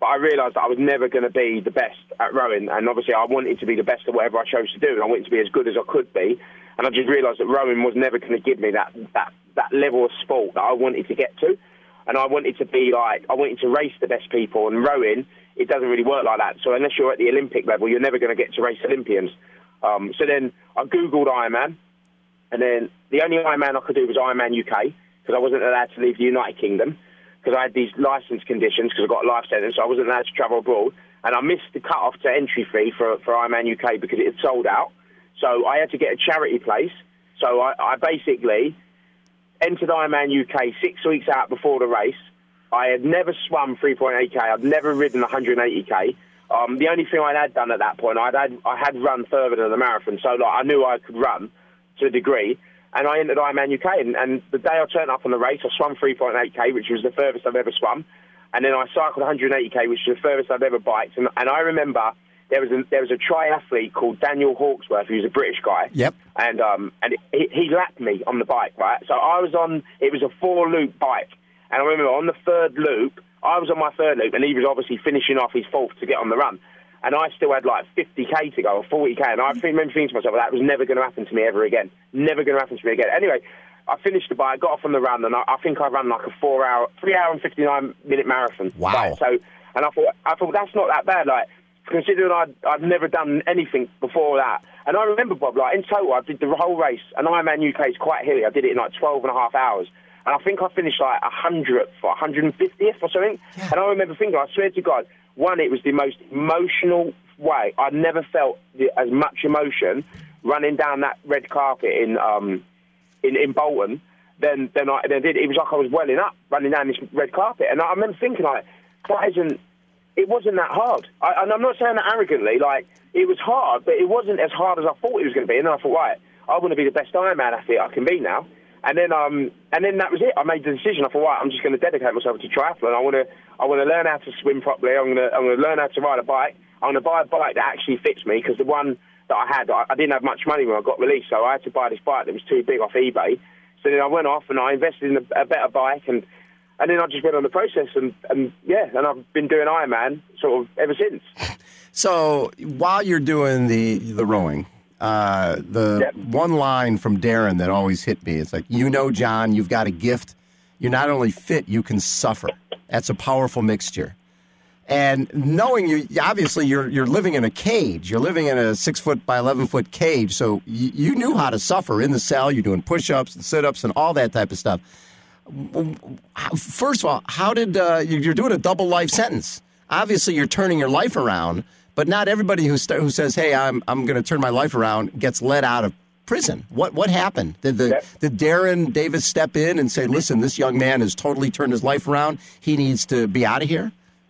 but I realised that I was never going to be the best at rowing, and obviously I wanted to be the best at whatever I chose to do, and I wanted to be as good as I could be, and I just realised that rowing was never going to give me that, that, that level of sport that I wanted to get to, and I wanted to be like, I wanted to race the best people, and rowing, it doesn't really work like that, so unless you're at the Olympic level, you're never going to get to race Olympians. Um, so then I Googled Ironman, and then the only Ironman I could do was Ironman U K, because I wasn't allowed to leave the United Kingdom, because I had these licence conditions, because I got a life sentence, so I wasn't allowed to travel abroad. And I missed the cut-off to entry fee for, for Ironman U K because it had sold out. So I had to get a charity place. So I, I basically entered Ironman U K six weeks out before the race. I had never swum three point eight K. I'd never ridden one hundred eighty K. Um, the only thing I had done at that point, I'd had, I had run further than the marathon. So like, I knew I could run to a degree. And I entered Ironman U K, and, and the day I turned up on the race, I swam three point eight K, which was the furthest I've ever swum. And then I cycled one hundred eighty K, which is the furthest I've ever biked. And, and I remember there was a, there was a triathlete called Daniel Hawksworth, who's a British guy. Yep. And um, and he, he lapped me on the bike, right? So I was on, it was a four-loop bike. And I remember on the third loop, I was on my third loop, and he was obviously finishing off his fourth to get on the run. And I still had like fifty K to go, or forty K, and I remember thinking to myself, well, that was never going to happen to me ever again. Never going to happen to me again. Anyway, I finished the bike, got off on the run, and I, I think I ran like a four-hour, three-hour and fifty-nine minute marathon. Wow. Right? So, and I thought, I thought that's not that bad. Like, considering I'd, I'd never done anything before that. And I remember, Bob, like in total, I did the whole race, and Ironman U K is quite hilly. I did it in like twelve and a half hours. And I think I finished like one hundredth or one hundred fiftieth or something. Yeah. And I remember thinking, I swear to God, one, it was the most emotional way. I'd never felt the, as much emotion running down that red carpet in um, in, in Bolton than, than, I, than I did. It was like I was welling up running down this red carpet. And I remember thinking, like, that isn't, it wasn't that hard. I, and I'm not saying that arrogantly. Like, it was hard, but it wasn't as hard as I thought it was going to be. And then I thought, right, I want to be the best Ironman athlete I can be now. And then, um, and then that was it. I made the decision. I thought, right, I'm just going to dedicate myself to triathlon. I want to, I want to learn how to swim properly. I'm going to, I'm going to learn how to ride a bike. I'm going to buy a bike that actually fits me, because the one that I had, I, I didn't have much money when I got released, so I had to buy this bike that was too big off eBay. So then I went off and I invested in a, a better bike, and and then I just went on the process, and, and yeah, and I've been doing Ironman sort of ever since. So while you're doing the the rowing. Uh, the yep. one line from Darren that always hit me, it's like, you know, John, you've got a gift. You're not only fit, you can suffer. That's a powerful mixture. And knowing you, obviously, you're you're living in a cage. You're living in a six-foot by eleven-foot cage, so you, you knew how to suffer in the cell. You're doing push-ups and sit-ups and all that type of stuff. First of all, how did uh, you're doing a double life sentence? Obviously, you're turning your life around. But not everybody who st- who says, "Hey, I'm I'm going to turn my life around," gets let out of prison. What what happened? Did the yep. did Darren Davis step in and say, "Listen, this young man has totally turned his life around. He needs to be out of here"?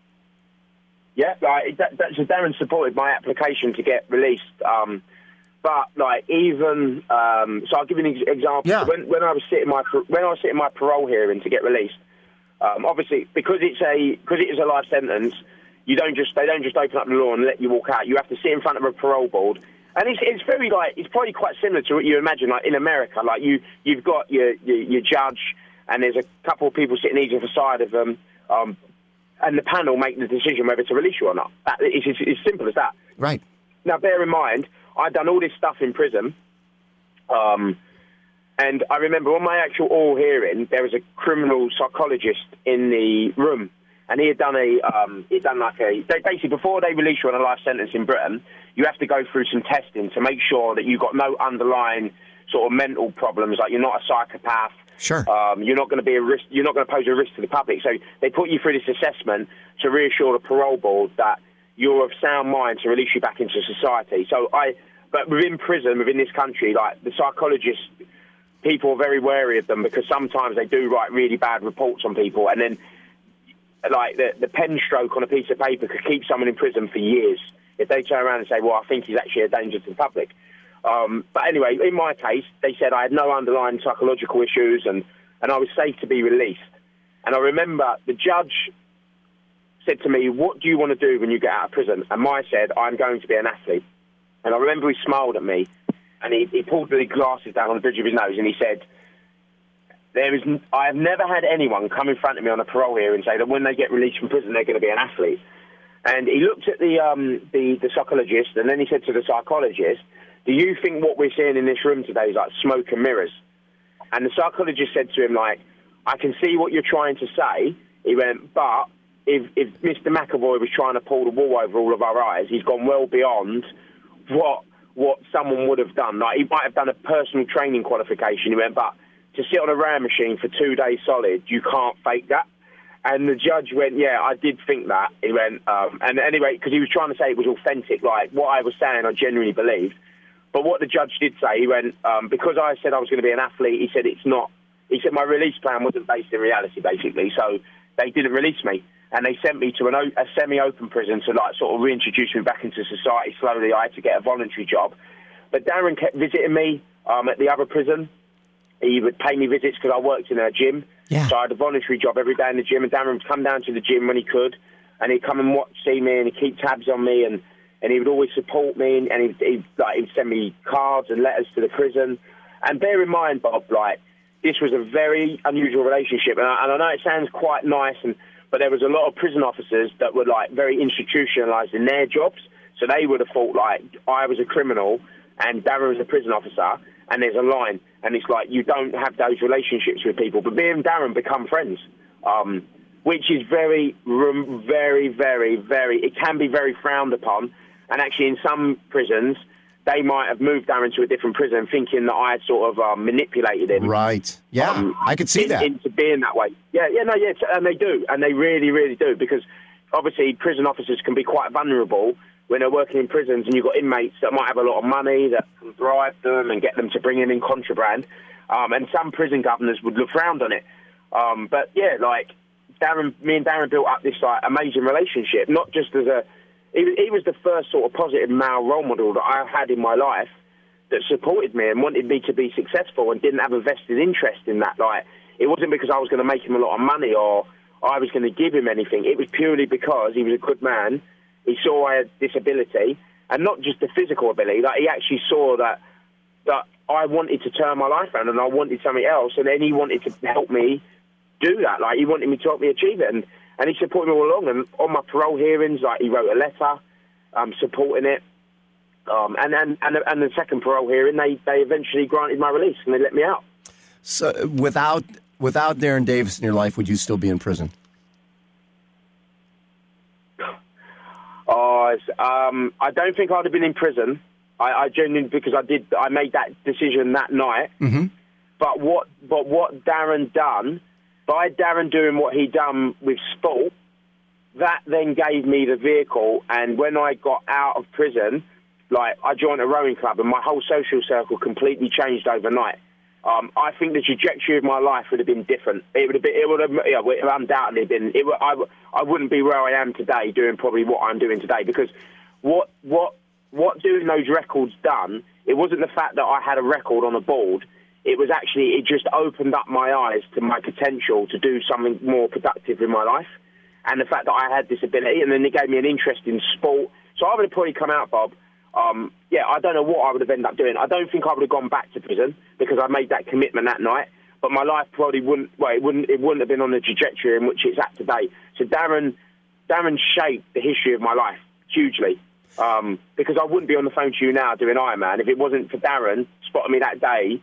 Yeah, like that, that, so Darren supported my application to get released. Um, but like even um, so, I'll give you an ex- example. Yeah. When when I was sitting my when I was sitting my parole hearing to get released, um, obviously because it's a because it is a life sentence. You don't just they don't just open up the law and let you walk out. You have to sit in front of a parole board, and it's it's very like it's probably quite similar to what you imagine. Like in America, like you you've got your your, your judge, and there's a couple of people sitting either side of them, um, and the panel make the decision whether to release you or not. That, it's, it's as simple as that. Right. Now, bear in mind, I'd done all this stuff in prison, um, and I remember on my actual oral hearing, there was a criminal psychologist in the room. And he had done a, um, he'd done like a, basically before they release you on a life sentence in Britain, you have to go through some testing to make sure that you've got no underlying sort of mental problems, like you're not a psychopath. Sure. Um, you're not going to be a risk, you're not going to pose a risk to the public. So they put you through this assessment to reassure the parole board that you're of sound mind to release you back into society. So I, but within prison, within this country, like the psychologists, people are very wary of them because sometimes they do write really bad reports on people, and then like the, the pen stroke on a piece of paper could keep someone in prison for years if they turn around and say, well, I think he's actually a danger to the public. Um, but anyway, in my case, they said I had no underlying psychological issues and, and I was safe to be released. And I remember the judge said to me, what do you want to do when you get out of prison? And I said, I'm going to be an athlete. And I remember he smiled at me and he, he pulled the glasses down on the bridge of his nose and he said, There is, I have never had anyone come in front of me on a parole hearing and say that when they get released from prison, they're going to be an athlete. And he looked at the, um, the the psychologist, and then he said to the psychologist, do you think what we're seeing in this room today is like smoke and mirrors? And the psychologist said to him, like, I can see what you're trying to say. He went, but if, if Mister McAvoy was trying to pull the wool over all of our eyes, he's gone well beyond what what someone would have done. Like, he might have done a personal training qualification. He went, but to sit on a RAM machine for two days solid, you can't fake that. And the judge went, yeah, I did think that. He went, um, and anyway, because he was trying to say it was authentic, like what I was saying, I genuinely believed. But what the judge did say, he went, um, because I said I was going to be an athlete, he said it's not, he said my release plan wasn't based in reality, basically. So they didn't release me. And they sent me to an, a semi-open prison to like sort of reintroduce me back into society slowly. I had to get a voluntary job. But Darren kept visiting me um, at the other prison. He would pay me visits because I worked in a gym. Yeah. So I had a voluntary job every day in the gym, and Darren would come down to the gym when he could, and he'd come and watch, see me, and he'd keep tabs on me, and, and he would always support me, and, and he'd, he'd, like, he'd send me cards and letters to the prison. And bear in mind, Bob, like, this was a very unusual relationship, and I, and I know it sounds quite nice, and but there was a lot of prison officers that were, like, very institutionalised in their jobs, so they would have thought, like, I was a criminal, and Darren was a prison officer, and there's a line, and it's like you don't have those relationships with people. But me and Darren become friends, um, which is very, very, very, very, it can be very frowned upon. And actually in some prisons, they might have moved Darren to a different prison thinking that I had sort of um, manipulated him. Right. Yeah, um, I could see in, that. Into being that way. Yeah, yeah, no, yeah, and they do. And they really, really do. Because obviously prison officers can be quite vulnerable when they're working in prisons, and you've got inmates that might have a lot of money that can bribe them and get them to bring in in contraband. Um, and some prison governors would look round on it. Um, but yeah, like Darren, me and Darren built up this like amazing relationship. Not just as a, he, he was the first sort of positive male role model that I had in my life that supported me and wanted me to be successful and didn't have a vested interest in that. Like, it wasn't because I was going to make him a lot of money or I was going to give him anything. It was purely because he was a good man. He saw I had disability, and not just the physical ability. Like, he actually saw that that I wanted to turn my life around and I wanted something else, and then he wanted to help me do that. Like, he wanted me to help me achieve it, and, and he supported me all along. And on my parole hearings, like, he wrote a letter um, supporting it. Um, and, and, and, and the second parole hearing, they, they eventually granted my release, and they let me out. So without without Darren Davis in your life, would you still be in prison? Oh, um, I don't think I'd have been in prison. I, I genuinely, because I did, I made that decision that night. Mm-hmm. But what, but what Darren done, by Darren doing what he done with sport, that then gave me the vehicle. And when I got out of prison, like, I joined a rowing club, and my whole social circle completely changed overnight. Um, I think the trajectory of my life would have been different. It would have been, it would have, yeah, it would have undoubtedly been. It would, I, I wouldn't be where I am today, doing probably what I'm doing today, because what, what, what doing those records done, it wasn't the fact that I had a record on a board. It was actually, it just opened up my eyes to my potential to do something more productive in my life, and the fact that I had this ability, and then it gave me an interest in sport. So I would have probably come out, Bob. Um, yeah, I don't know what I would have ended up doing. I don't think I would have gone back to prison because I made that commitment that night. But my life probably wouldn't. Well, it wouldn't. It wouldn't have been on the trajectory in which it's at today. So Darren, Darren shaped the history of my life hugely. Um, because I wouldn't be on the phone to you now doing Ironman if it wasn't for Darren spotting me that day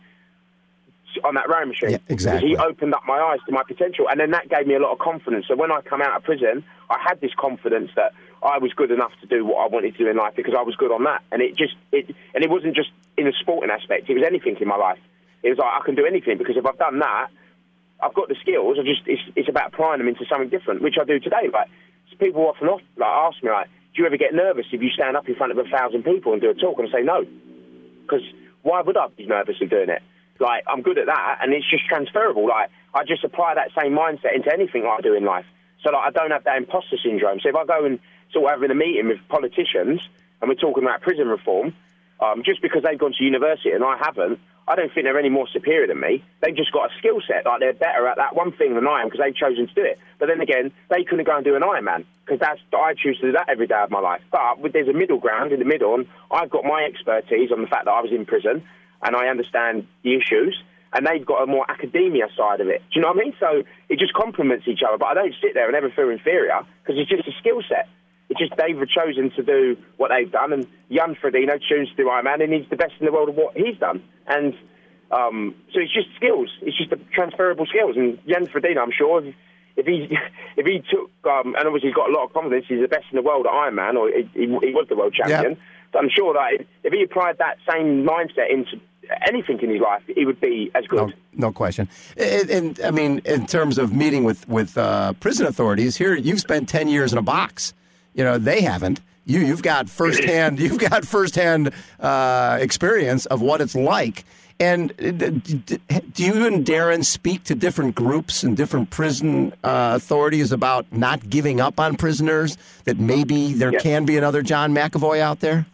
on that rowing machine. Yeah, exactly. Because he opened up my eyes to my potential, and then that gave me a lot of confidence. So when I come out of prison, I had this confidence that I was good enough to do what I wanted to do in life because I was good on that. And it just, it, and it wasn't just in a sporting aspect. It was anything in my life. It was like, I can do anything because if I've done that, I've got the skills. I just, it's, it's about applying them into something different, which I do today. Like, people often like ask me, like, do you ever get nervous if you stand up in front of a thousand people and do a talk? And I say no, because why would I be nervous of doing it? Like, I'm good at that, and it's just transferable. Like, I just apply that same mindset into anything I do in life. So, like, I don't have that imposter syndrome. So if I go and sort of having a meeting with politicians and we're talking about prison reform, um, just because they've gone to university and I haven't, I don't think they're any more superior than me. They've just got a skill set. Like, they're better at that one thing than I am because they've chosen to do it. But then again, they couldn't go and do an Ironman because that's I choose to do that every day of my life. But there's a middle ground in the middle, and I've got my expertise on the fact that I was in prison and I understand the issues, and they've got a more academia side of it. Do you know what I mean? So it just complements each other. But I don't sit there and ever feel inferior because it's just a skill set. It's just they've chosen to do what they've done, and Jan Frodeno chooses to do Ironman, and he's the best in the world at what he's done. And um, so it's just skills. It's just the transferable skills. And Jan Frodeno, I'm sure, if, if he if he took, um, and obviously he's got a lot of confidence, he's the best in the world at Ironman, or he, he, he was the world champion. Yeah. So I'm sure that if he applied that same mindset into anything in his life, he would be as good. No, no question. And, and I mean, in terms of meeting with with uh, prison authorities, here you've spent ten years in a box. You know, they haven't. You you've got firsthand you've got firsthand uh, experience of what it's like. And do you and Darren speak to different groups and different prison uh, authorities about not giving up on prisoners? That maybe there yes. can be another John McAvoy out there.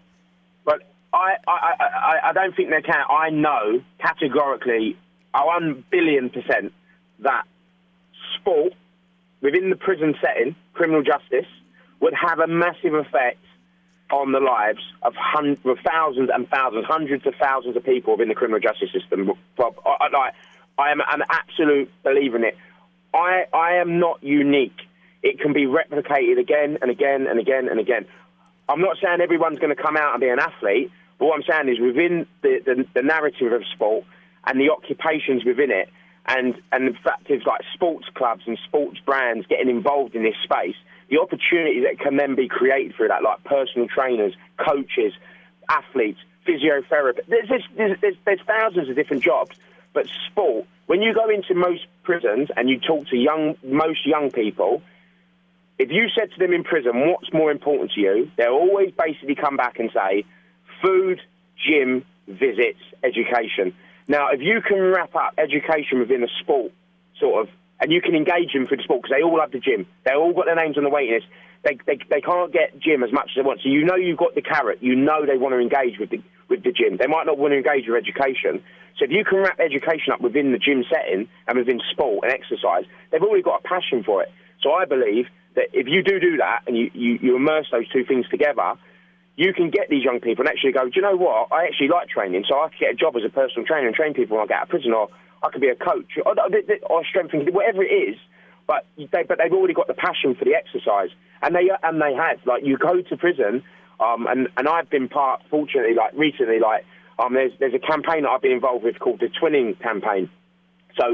I, I, I, I don't think they can. I know categorically, a one billion percent, that sport within the prison setting, criminal justice, would have a massive effect on the lives of hundreds, of thousands and thousands, hundreds of thousands of people within the criminal justice system. Bob, I, I, I am an absolute believer in it. I, I am not unique. It can be replicated again and again and again and again. I'm not saying everyone's going to come out and be an athlete, but what I'm saying is within the, the, the narrative of sport and the occupations within it, and, and the fact is like sports clubs and sports brands getting involved in this space, the opportunities that can then be created through that, like personal trainers, coaches, athletes, physiotherapists. There's, there's, there's, there's thousands of different jobs, but sport, when you go into most prisons and you talk to young, most young people, if you said to them in prison, what's more important to you, they'll always basically come back and say, food, gym, visits, education. Now, if you can wrap up education within a sport, sort of, and you can engage them for the sport, because they all have the gym, they all got their names on the waiting list, they, they, they can't get gym as much as they want. So you know you've got the carrot, you know they want to engage with the, with the gym. They might not want to engage with education. So if you can wrap education up within the gym setting and within sport and exercise, they've already got a passion for it. So I believe that if you do do that and you, you, you immerse those two things together, you can get these young people and actually go, do you know what? I actually like training, so I can get a job as a personal trainer and train people when I get out of prison, or I could be a coach, or, or strengthening, whatever it is. But they, but they've already got the passion for the exercise, and they and they have. Like, you go to prison, um, and and I've been part, fortunately, like recently, like um, there's there's a campaign that I've been involved with called the Twinning Campaign. So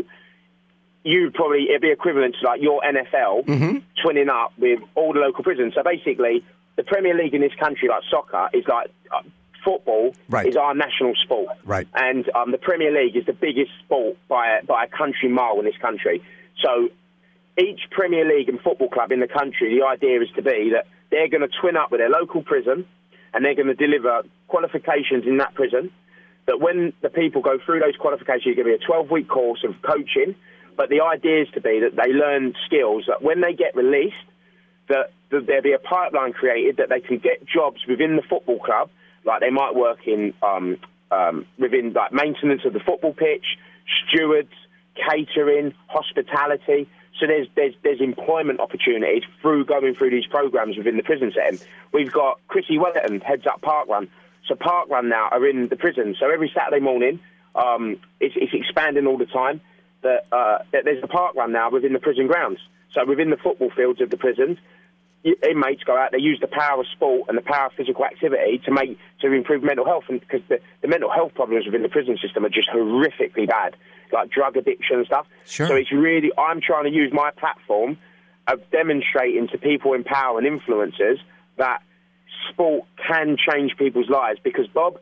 you probably, it'd be equivalent to like your N F L mm-hmm. twinning up with all the local prisons. So basically, the Premier League in this country, like soccer, is like uh, football right. is our national sport. Right. And um, the Premier League is the biggest sport by a, by a country mile in this country. So each Premier League and football club in the country, the idea is to be that they're going to twin up with their local prison, and they're going to deliver qualifications in that prison, that when the people go through those qualifications, it's going to be a twelve-week course of coaching, but the idea is to be that they learn skills that when they get released, that, that there'll be a pipeline created that they can get jobs within the football club, like they might work in um, um, within like maintenance of the football pitch, stewards, catering, hospitality. So there's there's there's employment opportunities through going through these programs within the prison setting. We've got Chrissy Wellerton heads up Parkrun. So Parkrun now are in the prison. So every Saturday morning, um, it's, it's expanding all the time. That, uh, that there's a Parkrun now within the prison grounds. So within the football fields of the prisons, inmates go out, they use the power of sport and the power of physical activity to make to improve mental health, and because the, the mental health problems within the prison system are just horrifically bad, like drug addiction and stuff. Sure. So it's really, I'm trying to use my platform of demonstrating to people in power and influencers that sport can change people's lives. Because, Bob,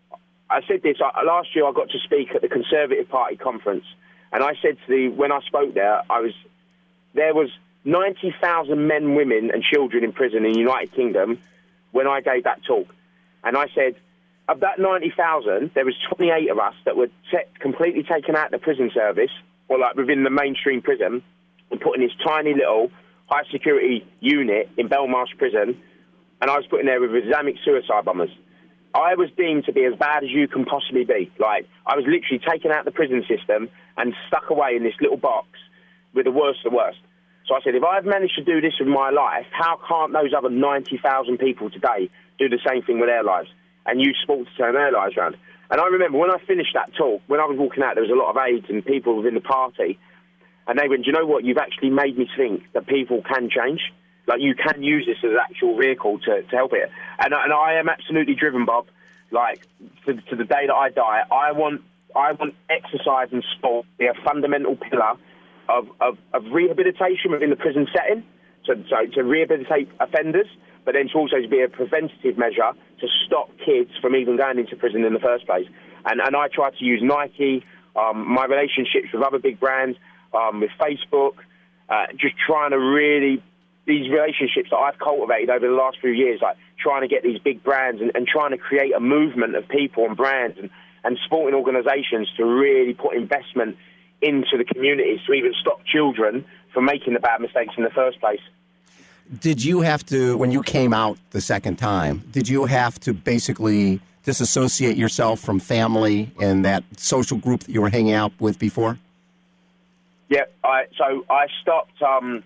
I said this, last year I got to speak at the Conservative Party conference, and I said to the, when I spoke there, I was, there was ninety thousand men, women and children in prison in the United Kingdom when I gave that talk. And I said, of that ninety thousand, there was twenty-eight of us that were set, completely taken out of the prison service, or like within the mainstream prison, and put in this tiny little high-security unit in Belmarsh prison, and I was put in there with Islamic suicide bombers. I was deemed to be as bad as you can possibly be. Like, I was literally taken out of the prison system and stuck away in this little box with the worst of the worst. So I said, if I've managed to do this with my life, how can't those other ninety thousand people today do the same thing with their lives and use sport to turn their lives around? And I remember when I finished that talk, when I was walking out, there was a lot of aides and people within the party, and they went, do you know what, you've actually made me think that people can change. Like, you can use this as an actual vehicle to, to help it. And, and I am absolutely driven, Bob. Like, to, to the day that I die, I want I want exercise and sport to be a fundamental pillar of, of, of rehabilitation within the prison setting, so, so to rehabilitate offenders, but then to also be a preventative measure to stop kids from even going into prison in the first place. And, and I try to use Nike, um, my relationships with other big brands, um, with Facebook, uh, just trying to really, these relationships that I've cultivated over the last few years, like trying to get these big brands and, and trying to create a movement of people and brands and, and sporting organisations to really put investment into the communities to even stop children from making the bad mistakes in the first place. Did you have to, when you came out the second time, did you have to basically disassociate yourself from family and that social group that you were hanging out with before? Yeah, I, so I stopped. Um,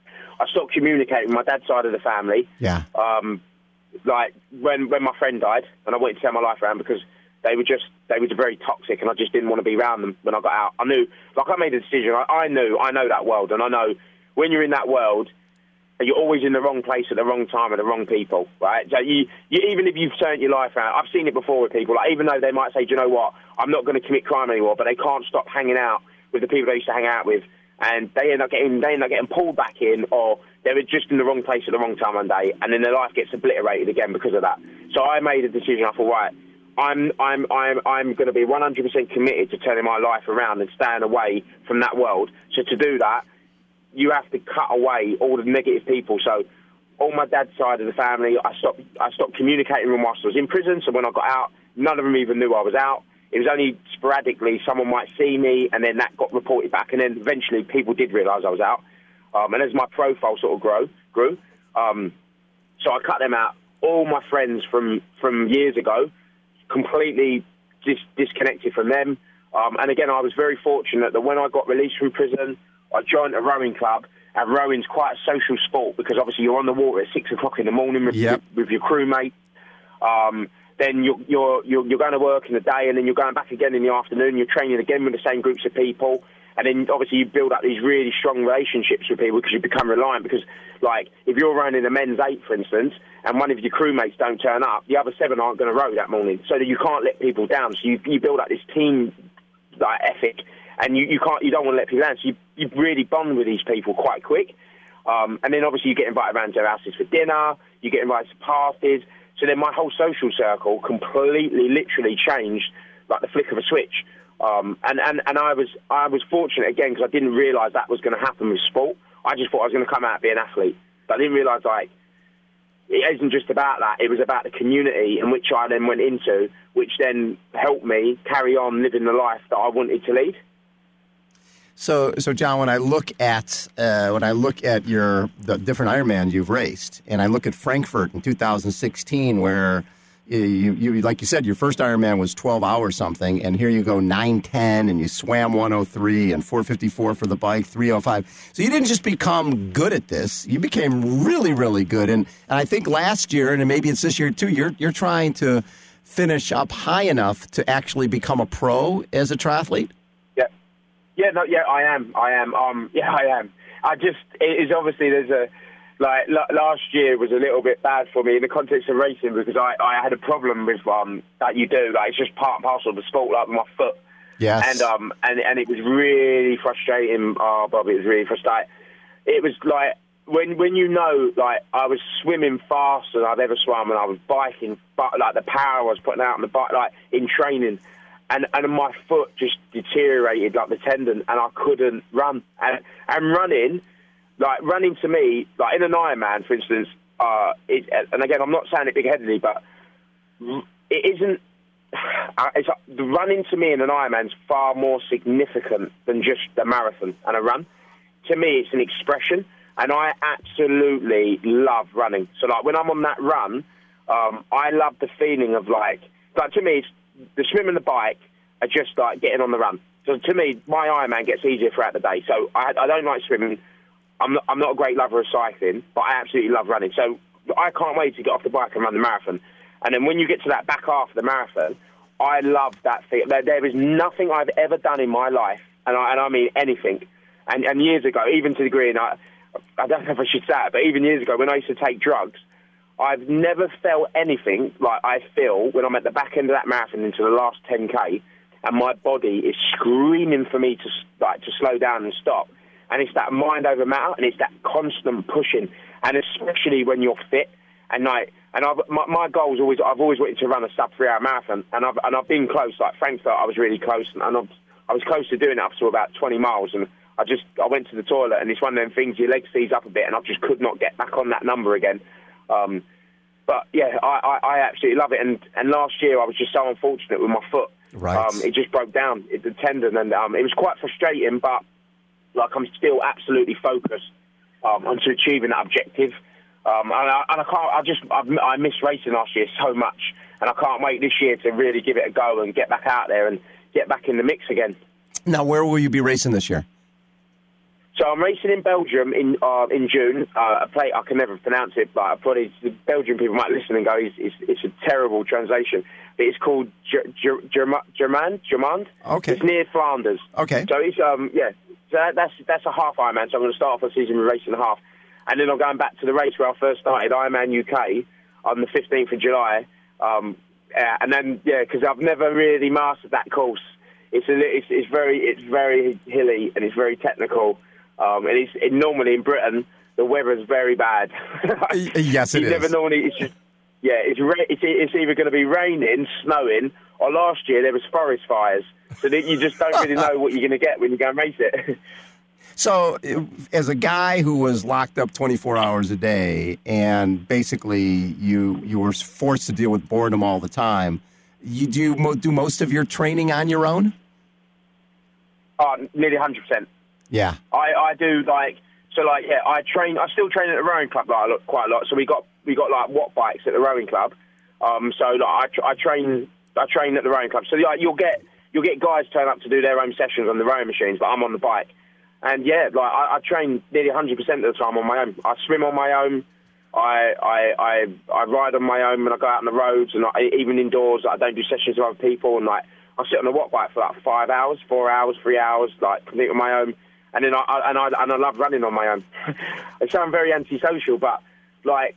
I stopped communicating with my dad's side of the family. Yeah. Um, like when when my friend died, and I wanted to turn my life around because they were just they were very toxic, and I just didn't want to be around them when I got out. I knew, like I made a decision. I, I knew, I know that world, and I know when you're in that world, you're always in the wrong place at the wrong time with the wrong people, right? So you, you, even if you've turned your life around, I've seen it before with people, like even though they might say, do you know what, I'm not going to commit crime anymore, but they can't stop hanging out with the people they used to hang out with, and they end up getting they end up getting pulled back in, or they were just in the wrong place at the wrong time one day, and then their life gets obliterated again because of that. So I made a decision. I thought, right, I'm I'm I'm I'm going to be one hundred percent committed to turning my life around and staying away from that world. So to do that, you have to cut away all the negative people. So all my dad's side of the family, I stopped I stopped communicating with them whilst I was in prison. So when I got out, none of them even knew I was out. It was only sporadically someone might see me, and then that got reported back, and then eventually people did realise I was out. Um, and as my profile sort of grow, grew, um, so I cut them out. All my friends from, from years ago, completely dis- disconnected from them. Um, and again, I was very fortunate that when I got released from prison, I joined a rowing club, and rowing's quite a social sport because obviously you're on the water at six o'clock in the morning with, yep. with, with your crewmate. Um, then you're, you're, you're, you're going to work in the day, and then you're going back again in the afternoon. You're training again with the same groups of people. And then, obviously, you build up these really strong relationships with people because you become reliant. Because, like, if you're running a men's eight, for instance, and one of your crewmates don't turn up, the other seven aren't going to row that morning. So that you can't let people down. So you, you build up this team like, ethic, and you, you can't you don't want to let people down. So you, you really bond with these people quite quick. Um, and then, obviously, you get invited around to their houses for dinner. You get invited to parties. So then my whole social circle completely, literally changed like the flick of a switch. Um, and, and, and I was I was fortunate, again, because I didn't realise that was going to happen with sport. I just thought I was going to come out and be an athlete. But I didn't realise, like, it isn't just about that. It was about the community in which I then went into, which then helped me carry on living the life that I wanted to lead. So, so John, when I look at uh, when I look at your the different Ironmans you've raced, and I look at Frankfurt in two thousand sixteen, where you, you like you said, your first Ironman was twelve hours something, and here you go nine ten, and you swam one oh three and four fifty-four for the bike, three oh five. So you didn't just become good at this; you became really, really good. And, and I think last year, and maybe it's this year too, you're you're trying to finish up high enough to actually become a pro as a triathlete. Yeah, no, yeah, I am. I am. Um, yeah, I am. I just, it is obviously there's a, like, l- last year was a little bit bad for me in the context of racing because I, I had a problem with, um, that you do, like, it's just part and parcel of the sport, like, with my foot. Yes. And, um, and, and it was really frustrating. Oh, Bob, it was really frustrating. It was like, when, when you know, like, I was swimming faster than I've ever swum, and I was biking, but, like, the power I was putting out on the bike, like, in training. And, and my foot just deteriorated, like the tendon, and I couldn't run. And, and running, like running to me, like in an Ironman, for instance, uh, it, and again, I'm not saying it big-headedly, but it isn't, it's, the running to me in an Ironman is far more significant than just a marathon and a run. To me, it's an expression, and I absolutely love running. So like when I'm on that run, um, I love the feeling of like, like to me, it's, the swim and the bike are just like getting on the run. So to me, my Ironman gets easier throughout the day. So I, I don't like swimming. I'm not, I'm not a great lover of cycling, but I absolutely love running. So I can't wait to get off the bike and run the marathon. And then when you get to that back half of the marathon, I love that thing. There, there is nothing I've ever done in my life, and I, and I mean anything. And, and years ago, even to the degree, and I, I don't know if I should say it, but even years ago when I used to take drugs, I've never felt anything like I feel when I'm at the back end of that marathon into the last ten K, and my body is screaming for me to like to slow down and stop. And it's that mind over matter, and it's that constant pushing, and especially when you're fit. And like, and I've, my, my goal is always, I've always wanted to run a sub three hour marathon, and I've and I've been close. Like Frankfurt, I was really close, and I've, I was close to doing it up to about twenty miles, and I just I went to the toilet, and it's one of them things your leg seize up a bit, and I just could not get back on that number again. Um, but yeah, I, I, I absolutely love it. And, and last year I was just so unfortunate with my foot. Right. Um, it just broke down, it, the tendon, and um, it was quite frustrating. But like I'm still absolutely focused um, onto achieving that objective. Um, and, I, and I can't. I just I've, I missed racing last year so much, and I can't wait this year to really give it a go and get back out there and get back in the mix again. Now, where will you be racing this year? So I'm racing in Belgium in uh, in June. Uh, a place I can never pronounce it, but probably the Belgian people might listen and go, "It's, it's, it's a terrible translation." But it's called Germand. Germand. Okay. It's near Flanders. Okay. So it's um yeah. So that, that's that's a half Ironman. So I'm going to start off the season with racing a half, and then I'm going back to the race where I first started, Ironman U K, on the fifteenth of July. Um, uh, and then yeah, because I've never really mastered that course. It's a it's, it's very it's very hilly and it's very technical. Um, and it's it, normally in Britain the weather is very bad. Yes, it you is. Never normally it's just yeah it's it's, it's either going to be raining, snowing, or last year there was forest fires. So that you just don't really know what you're going to get when you go and race it. So, as a guy who was locked up twenty-four hours a day, and basically you you were forced to deal with boredom all the time, you do you do most of your training on your own? Uh, nearly one hundred percent. Yeah. I, I do, like, so, like, yeah, I train, I still train at the rowing club like, quite a lot. So we got, we got like, watt bikes at the rowing club. Um, so, like, I, I train, I train at the rowing club. So, like, you'll get, you'll get guys turn up to do their own sessions on the rowing machines, but I'm on the bike. And, yeah, like, I, I train nearly one hundred percent of the time on my own. I swim on my own. I, I, I, I ride on my own when I go out on the roads, and I, even indoors. I don't do sessions with other people. And, like, I sit on the watt bike for, like, five hours, four hours, three hours, like, completely on my own. And then I, I and I and I love running on my own. I sound very antisocial, but like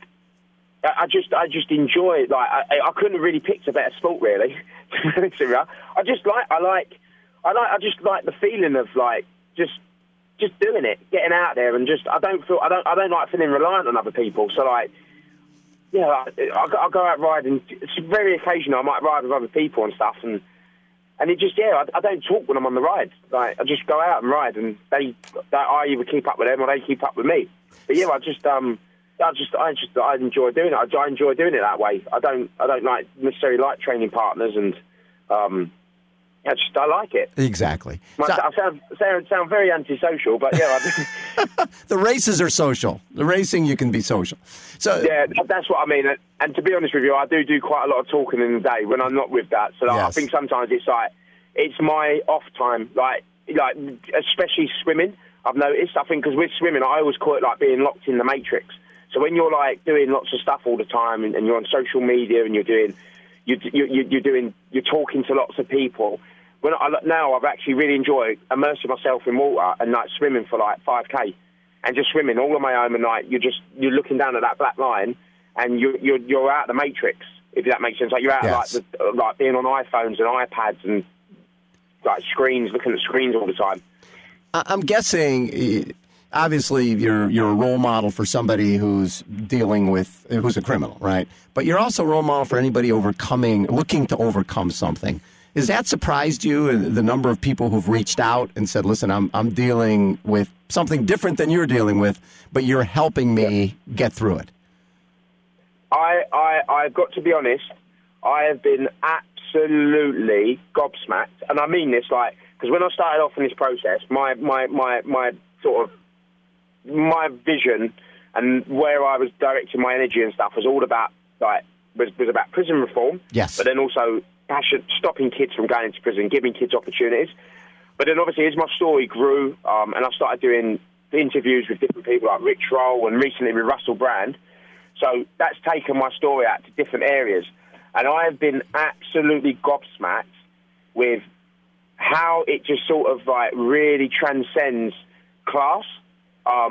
I just I just enjoy it. Like I, I couldn't have really picked a better sport, really. I just like I like I like I just like the feeling of like just just doing it, getting out there, and just I don't feel I don't I don't like feeling reliant on other people. So like yeah, I, I go out riding. It's very occasional. I might ride with other people and stuff, and. And it just, yeah, I, I don't talk when I'm on the ride. Like, I just go out and ride, and they, they, I either keep up with them or they keep up with me. But yeah, I just, um, I just, I just, I enjoy doing it. I, I enjoy doing it that way. I don't, I don't like necessarily like training partners, and um, I just, I like it. Exactly. My, so, I sound, sound, sound very antisocial, but yeah. I, the races are social. The racing, you can be social. So yeah, that's what I mean. And to be honest with you, I do do quite a lot of talking in the day when I'm not with that. So like, yes. I think sometimes it's like, it's my off time, like, like especially swimming, I've noticed. I think because with swimming, I always call it like being locked in the matrix. So when you're like doing lots of stuff all the time, and, and you're on social media, and you're doing, you, you, you, you're doing, you're talking to lots of people. When I, now I've actually really enjoyed immersing myself in water and like swimming for like five K, and just swimming all on my own, and like you're just you're looking down at that black line, and you're you're, you're out the matrix, if that makes sense. Like you're out yes. like the, like being on iPhones and iPads and like screens, looking at screens all the time. I'm guessing, obviously, you're you're a role model for somebody who's dealing with who's a criminal, right? But you're also a role model for anybody overcoming, looking to overcome something. Has that surprised you, the number of people who've reached out and said, listen, I'm I'm dealing with something different than you're dealing with, but you're helping me get through it? I, I, I've got to be honest, I have been absolutely gobsmacked, and I mean this, like, because when I started off in this process, my, my, my, my sort of, my vision and where I was directing my energy and stuff was all about, like, was, was about prison reform. Yes. But then also passion, stopping kids from going into prison, giving kids opportunities. But then obviously as my story grew, um, and I started doing interviews with different people like Rich Roll and recently with Russell Brand, so that's taken my story out to different areas. And I have been absolutely gobsmacked with how it just sort of like really transcends class. Um,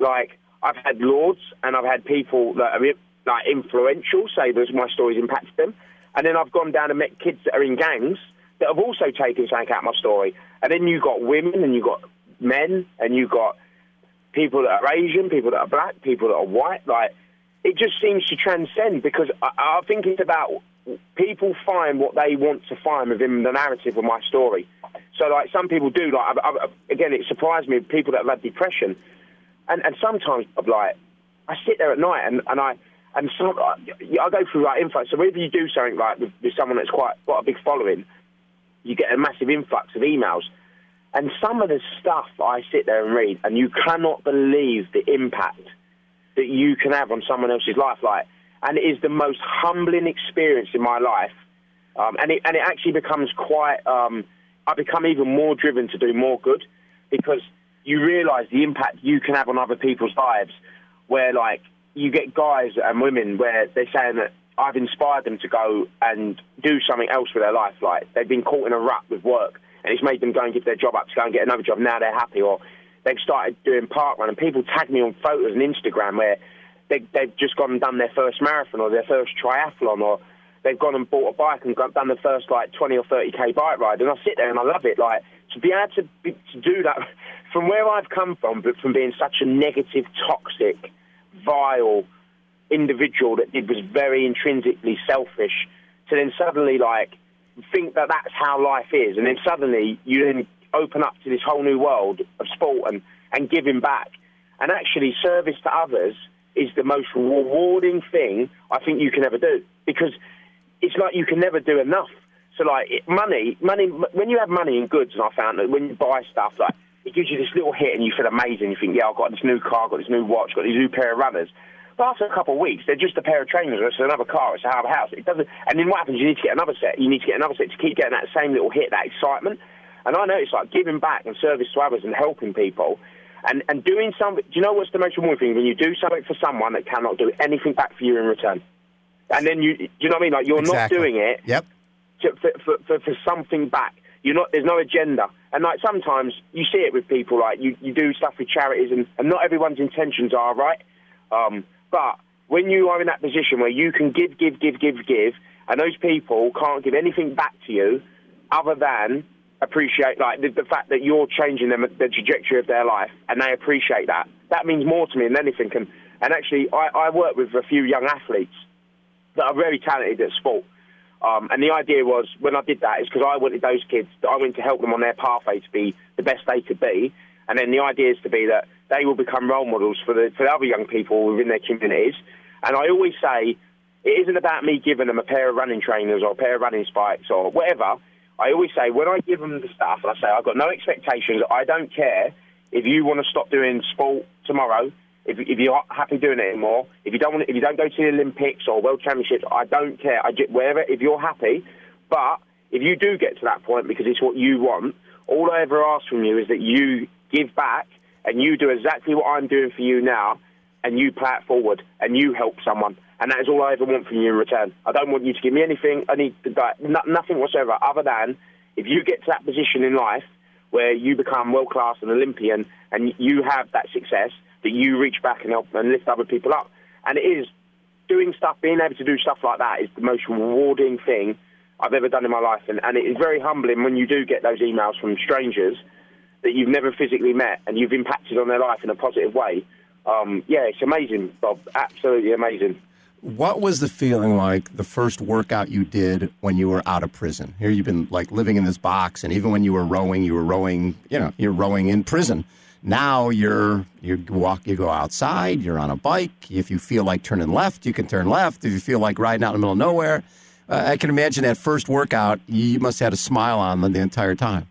like, I've had lords and I've had people that are like influential say that my story's impacted them. And then I've gone down and met kids that are in gangs that have also taken something out of my story. And then you've got women and you've got men and you've got people that are Asian, people that are black, people that are white. Like, it just seems to transcend, because I, I think it's about people find what they want to find within the narrative of my story. So, like, some people do, like, I, I, again, it surprised me, people that have had depression. And, and sometimes, like, I sit there at night and, and I and some, I, I go through, like, influx. So whenever you do something, like, with, with someone that's quite got a big following, you get a massive influx of emails. And some of the stuff I sit there and read, and you cannot believe the impact that you can have on someone else's life. Like, and it is the most humbling experience in my life. Um, and, it, and it actually becomes quite... Um, I become even more driven to do more good, because you realise the impact you can have on other people's lives, where, like, you get guys and women where they're saying that I've inspired them to go and do something else with their life. Like, they've been caught in a rut with work, and it's made them go and give their job up to go and get another job. Now they're happy. Or they've started doing parkrun, and people tag me on photos on Instagram where they, they've just gone and done their first marathon or their first triathlon, or they've gone and bought a bike and done the first, like, twenty or thirty K bike ride. And I sit there and I love it. Like, to be able to, be, to do that from where I've come from, but from being such a negative, toxic, vile individual that it was very intrinsically selfish, to then suddenly, like, think that that's how life is. And then suddenly you then open up to this whole new world of sport and, and giving back. And actually service to others is the most rewarding thing I think you can ever do, because it's like you can never do enough. So, like, it, money, money, when you have money in goods, and I found that when you buy stuff, like, it gives you this little hit and you feel amazing. You think, yeah, I've got this new car, I've got this new watch, got this new pair of runners. But after a couple of weeks, they're just a pair of trainers, or it's another car, it's a house. It doesn't. And then what happens? You need to get another set. You need to get another set to keep getting that same little hit, that excitement. And I know it's like giving back and service to others and helping people, and and doing something. Do you know what's the most rewarding thing? When you do something for someone that cannot do anything back for you in return, and then you, do you know what I mean? Like, you're exactly. not doing it. Yep. To, for, for, for, for something back. You're not. There's no agenda. And, like, sometimes you see it with people. Like, you, you do stuff with charities, and, and not everyone's intentions are right. Um, but when you are in that position where you can give, give, give, give, give, and those people can't give anything back to you other than appreciate, like, the, the fact that you're changing them, the trajectory of their life, and they appreciate that. That means more to me than anything. And, and actually, I, I work with a few young athletes that are very talented at sport. Um, and the idea was, when I did that, is because I wanted those kids, I wanted to help them on their pathway to be the best they could be. And then the idea is to be that they will become role models for the for the other young people within their communities. And I always say, it isn't about me giving them a pair of running trainers or a pair of running spikes or whatever. I always say, when I give them the stuff, I say, I've got no expectations. I don't care if you want to stop doing sport tomorrow. If, if you're not happy doing it anymore, if you don't want, if you don't go to the Olympics or World Championships, I don't care. I get wherever. If you're happy, but if you do get to that point because it's what you want, all I ever ask from you is that you give back and you do exactly what I'm doing for you now, and you play it forward and you help someone, and that is all I ever want from you in return. I don't want you to give me anything. I need to, like, no, nothing whatsoever, other than if you get to that position in life where you become world class and Olympian and you have that success, that you reach back and help and lift other people up. And it is doing stuff, being able to do stuff like that is the most rewarding thing I've ever done in my life. And, and it is very humbling when you do get those emails from strangers that you've never physically met and you've impacted on their life in a positive way. Um, yeah, it's amazing, Bob. Absolutely amazing. What was the feeling like the first workout you did when you were out of prison? Here you've been, like, living in this box, and even when you were rowing, you were rowing, you know, you're rowing in prison. Now you're you walk, you go outside, you're on a bike. If you feel like turning left, you can turn left. If you feel like riding out in the middle of nowhere, uh, I can imagine that first workout, you must have had a smile on them the entire time.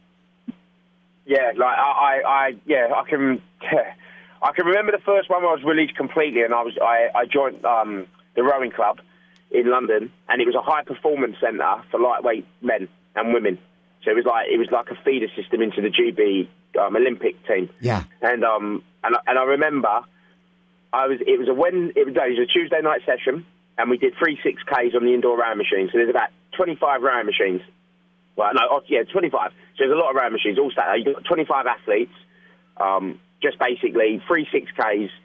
Yeah, like I, I, I yeah, I can, I can remember the first one where I was released completely, and I was I, I joined um, the rowing club in London, and it was a high performance centre for lightweight men and women. So it was like it was like a feeder system into the G B um, Olympic team. Yeah. And um and and I remember I was it was a when it was, it was a Tuesday night session, and we did three six Ks on the indoor rowing machine. So there's about twenty-five rowing machines. Well, no, oh, yeah, twenty-five. So there's a lot of rowing machines all sat there. You've got twenty-five athletes, um, just basically three six Ks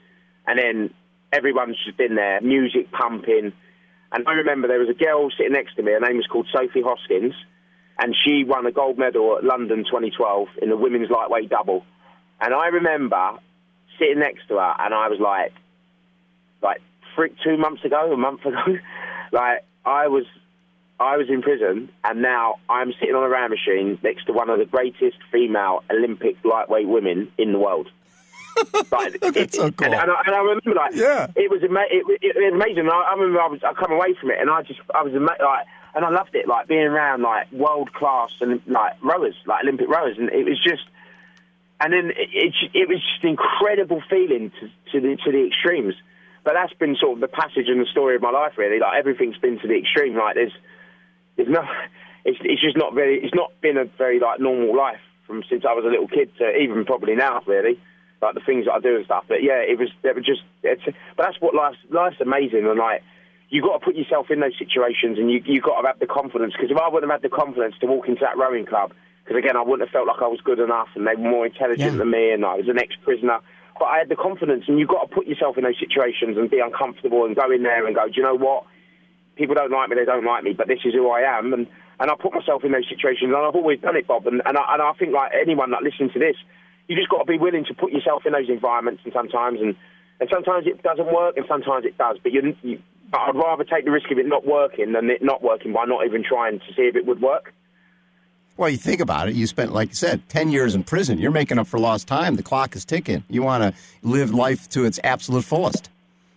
and then everyone's just been there, music pumping. And I remember there was a girl sitting next to me. Her name was called Sophie Hoskins, and she won a gold medal at London twenty twelve in the women's lightweight double. And I remember sitting next to her, and I was like, like three, two months ago, a month ago, like I was, I was in prison, and now I'm sitting on a round machine next to one of the greatest female Olympic lightweight women in the world. Like, That's it, so cool. And, and, I, and I remember, like, yeah. it was ama- it, it, it was amazing. I, I remember I was I come away from it, and I just I was ama- like, and I loved it, like being around like world class and like rowers, like Olympic rowers, and it was just. And then it, it, it was just an incredible feeling to, to the to the extremes. But that's been sort of the passage and the story of my life, really. Like everything's been to the extreme. Like there's, there's no, it's it's just not very. It's not been a very like normal life from since I was a little kid to even probably now, really. Like the things that I do and stuff. But yeah, it was. It was just. It's, but that's what life's life's amazing. And like you got to put yourself in those situations, and you you got to have the confidence. Because if I wouldn't have had the confidence to walk into that rowing club. Because, again, I wouldn't have felt like I was good enough and they were more intelligent yeah. than me and I was an ex-prisoner. But I had the confidence, and you've got to put yourself in those situations and be uncomfortable and go in there and go, do you know what? People don't like me, they don't like me, but this is who I am. And, and I put myself in those situations, and I've always done it, Bob. And, and, I, and I think, like, anyone that listens to this, you just got to be willing to put yourself in those environments and sometimes. And, and sometimes it doesn't work and sometimes it does. But you, you, I'd rather take the risk of it not working than it not working by not even trying to see if it would work. Well, you think about it. You spent, like you said, ten years in prison. You're making up for lost time. The clock is ticking. You want to live life to its absolute fullest.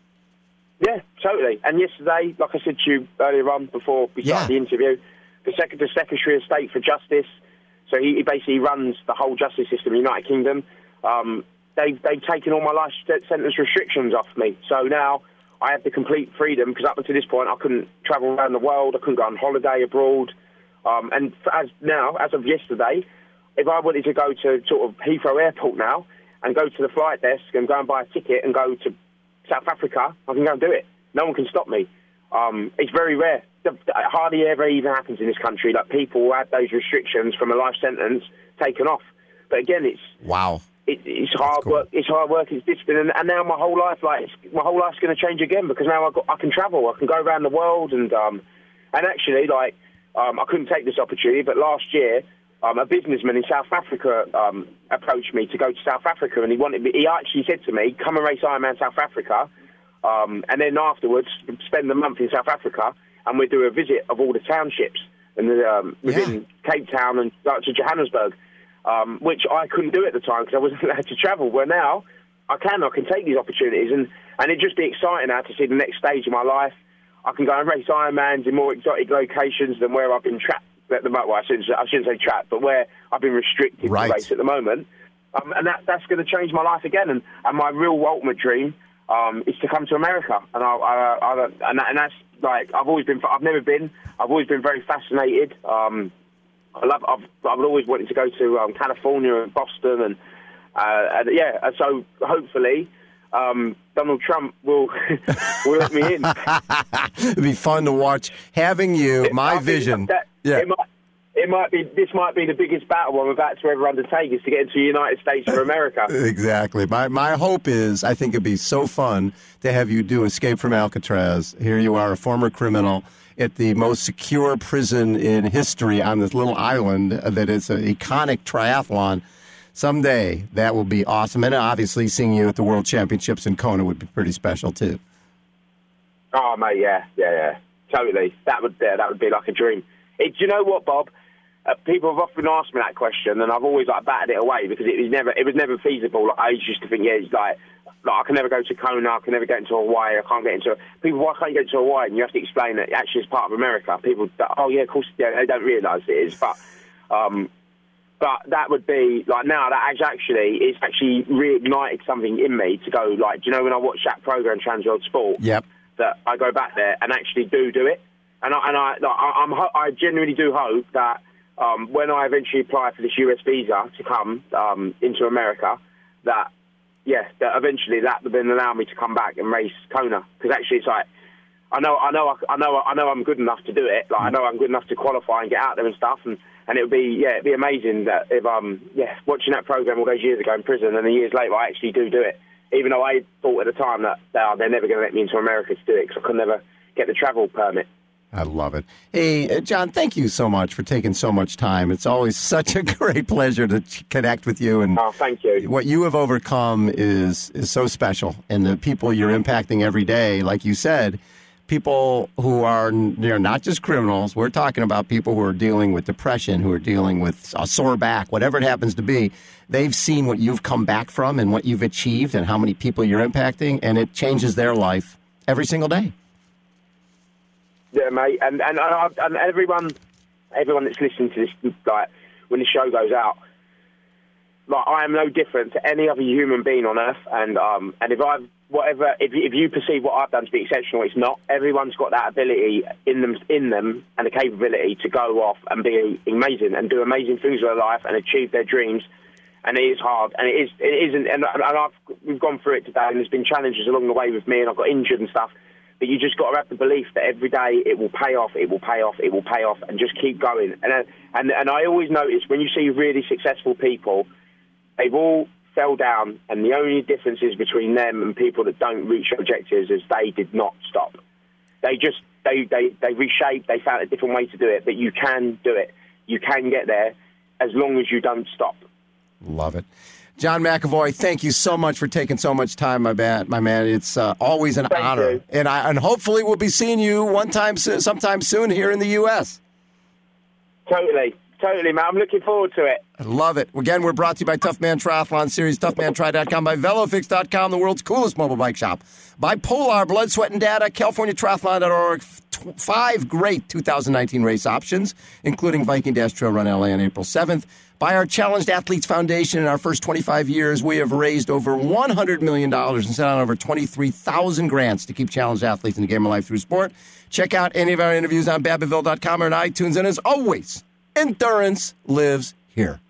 Yeah, totally. And yesterday, like I said to you earlier on before we started yeah. the interview, the, sec- the Secretary of State for Justice, so he, he basically runs the whole justice system in the United Kingdom, um, they've, they've taken all my life sentence restrictions off me. So now I have the complete freedom, because up until this point I couldn't travel around the world, I couldn't go on holiday abroad. Um, and as now, as of yesterday, if I wanted to go to sort of Heathrow Airport now and go to the flight desk and go and buy a ticket and go to South Africa, I can go and do it. No one can stop me. Um, it's very rare. It hardly ever even happens in this country that people have those restrictions from a life sentence taken off. But again, it's wow. It, it's hard cool. work. It's hard work. It's discipline, and, and now my whole life, like it's, my whole life's going to change again because now I got I can travel. I can go around the world, and um, and actually, like. Um, I couldn't take this opportunity, but last year, um, a businessman in South Africa um, approached me to go to South Africa, and he wanted me, he actually said to me, come and race Ironman South Africa, um, and then afterwards spend a month in South Africa, and we'll do a visit of all the townships and the, um, within yeah. Cape Town and uh, to Johannesburg, um, which I couldn't do at the time because I wasn't allowed to travel. Where now I can, I can take these opportunities, and, and it'd just be exciting now to see the next stage of my life. I can go and race Ironmans in more exotic locations than where I've been trapped at the moment. Well, I shouldn't, I shouldn't say trapped, but where I've been restricted right. to race at the moment. Um, and that, that's going to change my life again. And, and my real ultimate dream um, is to come to America. And I, I, I, and, that, and that's like I've always been. I've never been. I've always been very fascinated. Um, I love. I've, I've always wanted to go to um, California and Boston, and, uh, and yeah. And so hopefully. Um, Donald Trump will will let me in. It'd be fun to watch. Having you, it, my vision. That, yeah. It might, it might be. This might be the biggest battle I'm about to ever undertake is to get into the United States of America. Exactly. My my hope is I think it'd be so fun to have you do Escape from Alcatraz. Here you are, a former criminal at the most secure prison in history on this little island that is an iconic triathlon. Someday, that will be awesome. And obviously, seeing you at the World Championships in Kona would be pretty special, too. Oh, mate, yeah, yeah, yeah. Totally. That would yeah, that would be like a dream. It, do you know what, Bob? Uh, people have often asked me that question, and I've always like batted it away because it was never it was never feasible. Like, I used to think, yeah, it's like, like I can never go to Kona, I can never get into Hawaii, I can't get into... People, why can't you get to Hawaii? And you have to explain that actually it's part of America. People, oh, yeah, of course, yeah, they don't realise it is. But... Um, But that would be, like, now that actually, it's actually reignited something in me to go, like, do you know when I watch that programme, Trans World Sport? Yep. That I go back there and actually do do it. And I, and I, like, I, I'm, I genuinely do hope that um, when I eventually apply for this U S visa to come um, into America, that, yeah, that eventually that would then allow me to come back and race Kona. Because actually it's like, I know, I know, I know, I know I'm good enough to do it. Like, I know I'm good enough to qualify and get out there and stuff. And, and it would be, yeah, it'd be amazing that if um, yeah, watching that program all those years ago in prison, and then years later I actually do do it. even though I thought at the time that oh, they're never going to let me into America to do it because I could never get the travel permit. I love it. Hey, John, thank you so much for taking so much time. It's always such a great pleasure to connect with you. And oh, thank you. What you have overcome is is so special. And the people you're impacting every day, like you said, people who are they're not just criminals. We're talking about people who are dealing with depression, who are dealing with a sore back, whatever it happens to be. They've seen what you've come back from and what you've achieved and how many people you're impacting, and it changes their life every single day. Yeah, mate, and and, and, and everyone, everyone that's listening to this, like when the show goes out, like I am no different to any other human being on earth. And um, and if I've whatever, if if you perceive what I've done to be exceptional, it's not. Everyone's got that ability in them, in them, and the capability to go off and be amazing and do amazing things with their life and achieve their dreams. And it is hard, and it is, it isn't. And, and I've we've gone through it today, and there's been challenges along the way with me, and I've got injured and stuff. But you just got to have the belief that every day it will pay off, it will pay off, it will pay off, and just keep going. And and and I always notice when you see really successful people, they've all fell down, and the only difference is between them and people that don't reach their objectives is they did not stop. They just they they they reshaped, they found a different way to do it. But you can do it. You can get there as long as you don't stop. Love it. John McAvoy, thank you so much for taking so much time, my man. My man, it's uh, always an thank honor, you. and I and hopefully we'll be seeing you one time, sometime soon here in the U S. Totally, totally, man. I'm looking forward to it. I love it. Again, we're brought to you by Tough Man Triathlon Series, tough man tri dot com, by velofix dot com, the world's coolest mobile bike shop, by Polar, Blood, Sweat, and Data, California Triathlon dot org. Five great two thousand nineteen race options, including Viking Dash Trail Run L A on April seventh. By our Challenged Athletes Foundation, in our first twenty-five years, we have raised over one hundred million dollars and sent out over twenty-three thousand grants to keep challenged athletes in the game of life through sport. Check out any of our interviews on Babbittville dot com or on iTunes. And as always, endurance lives here.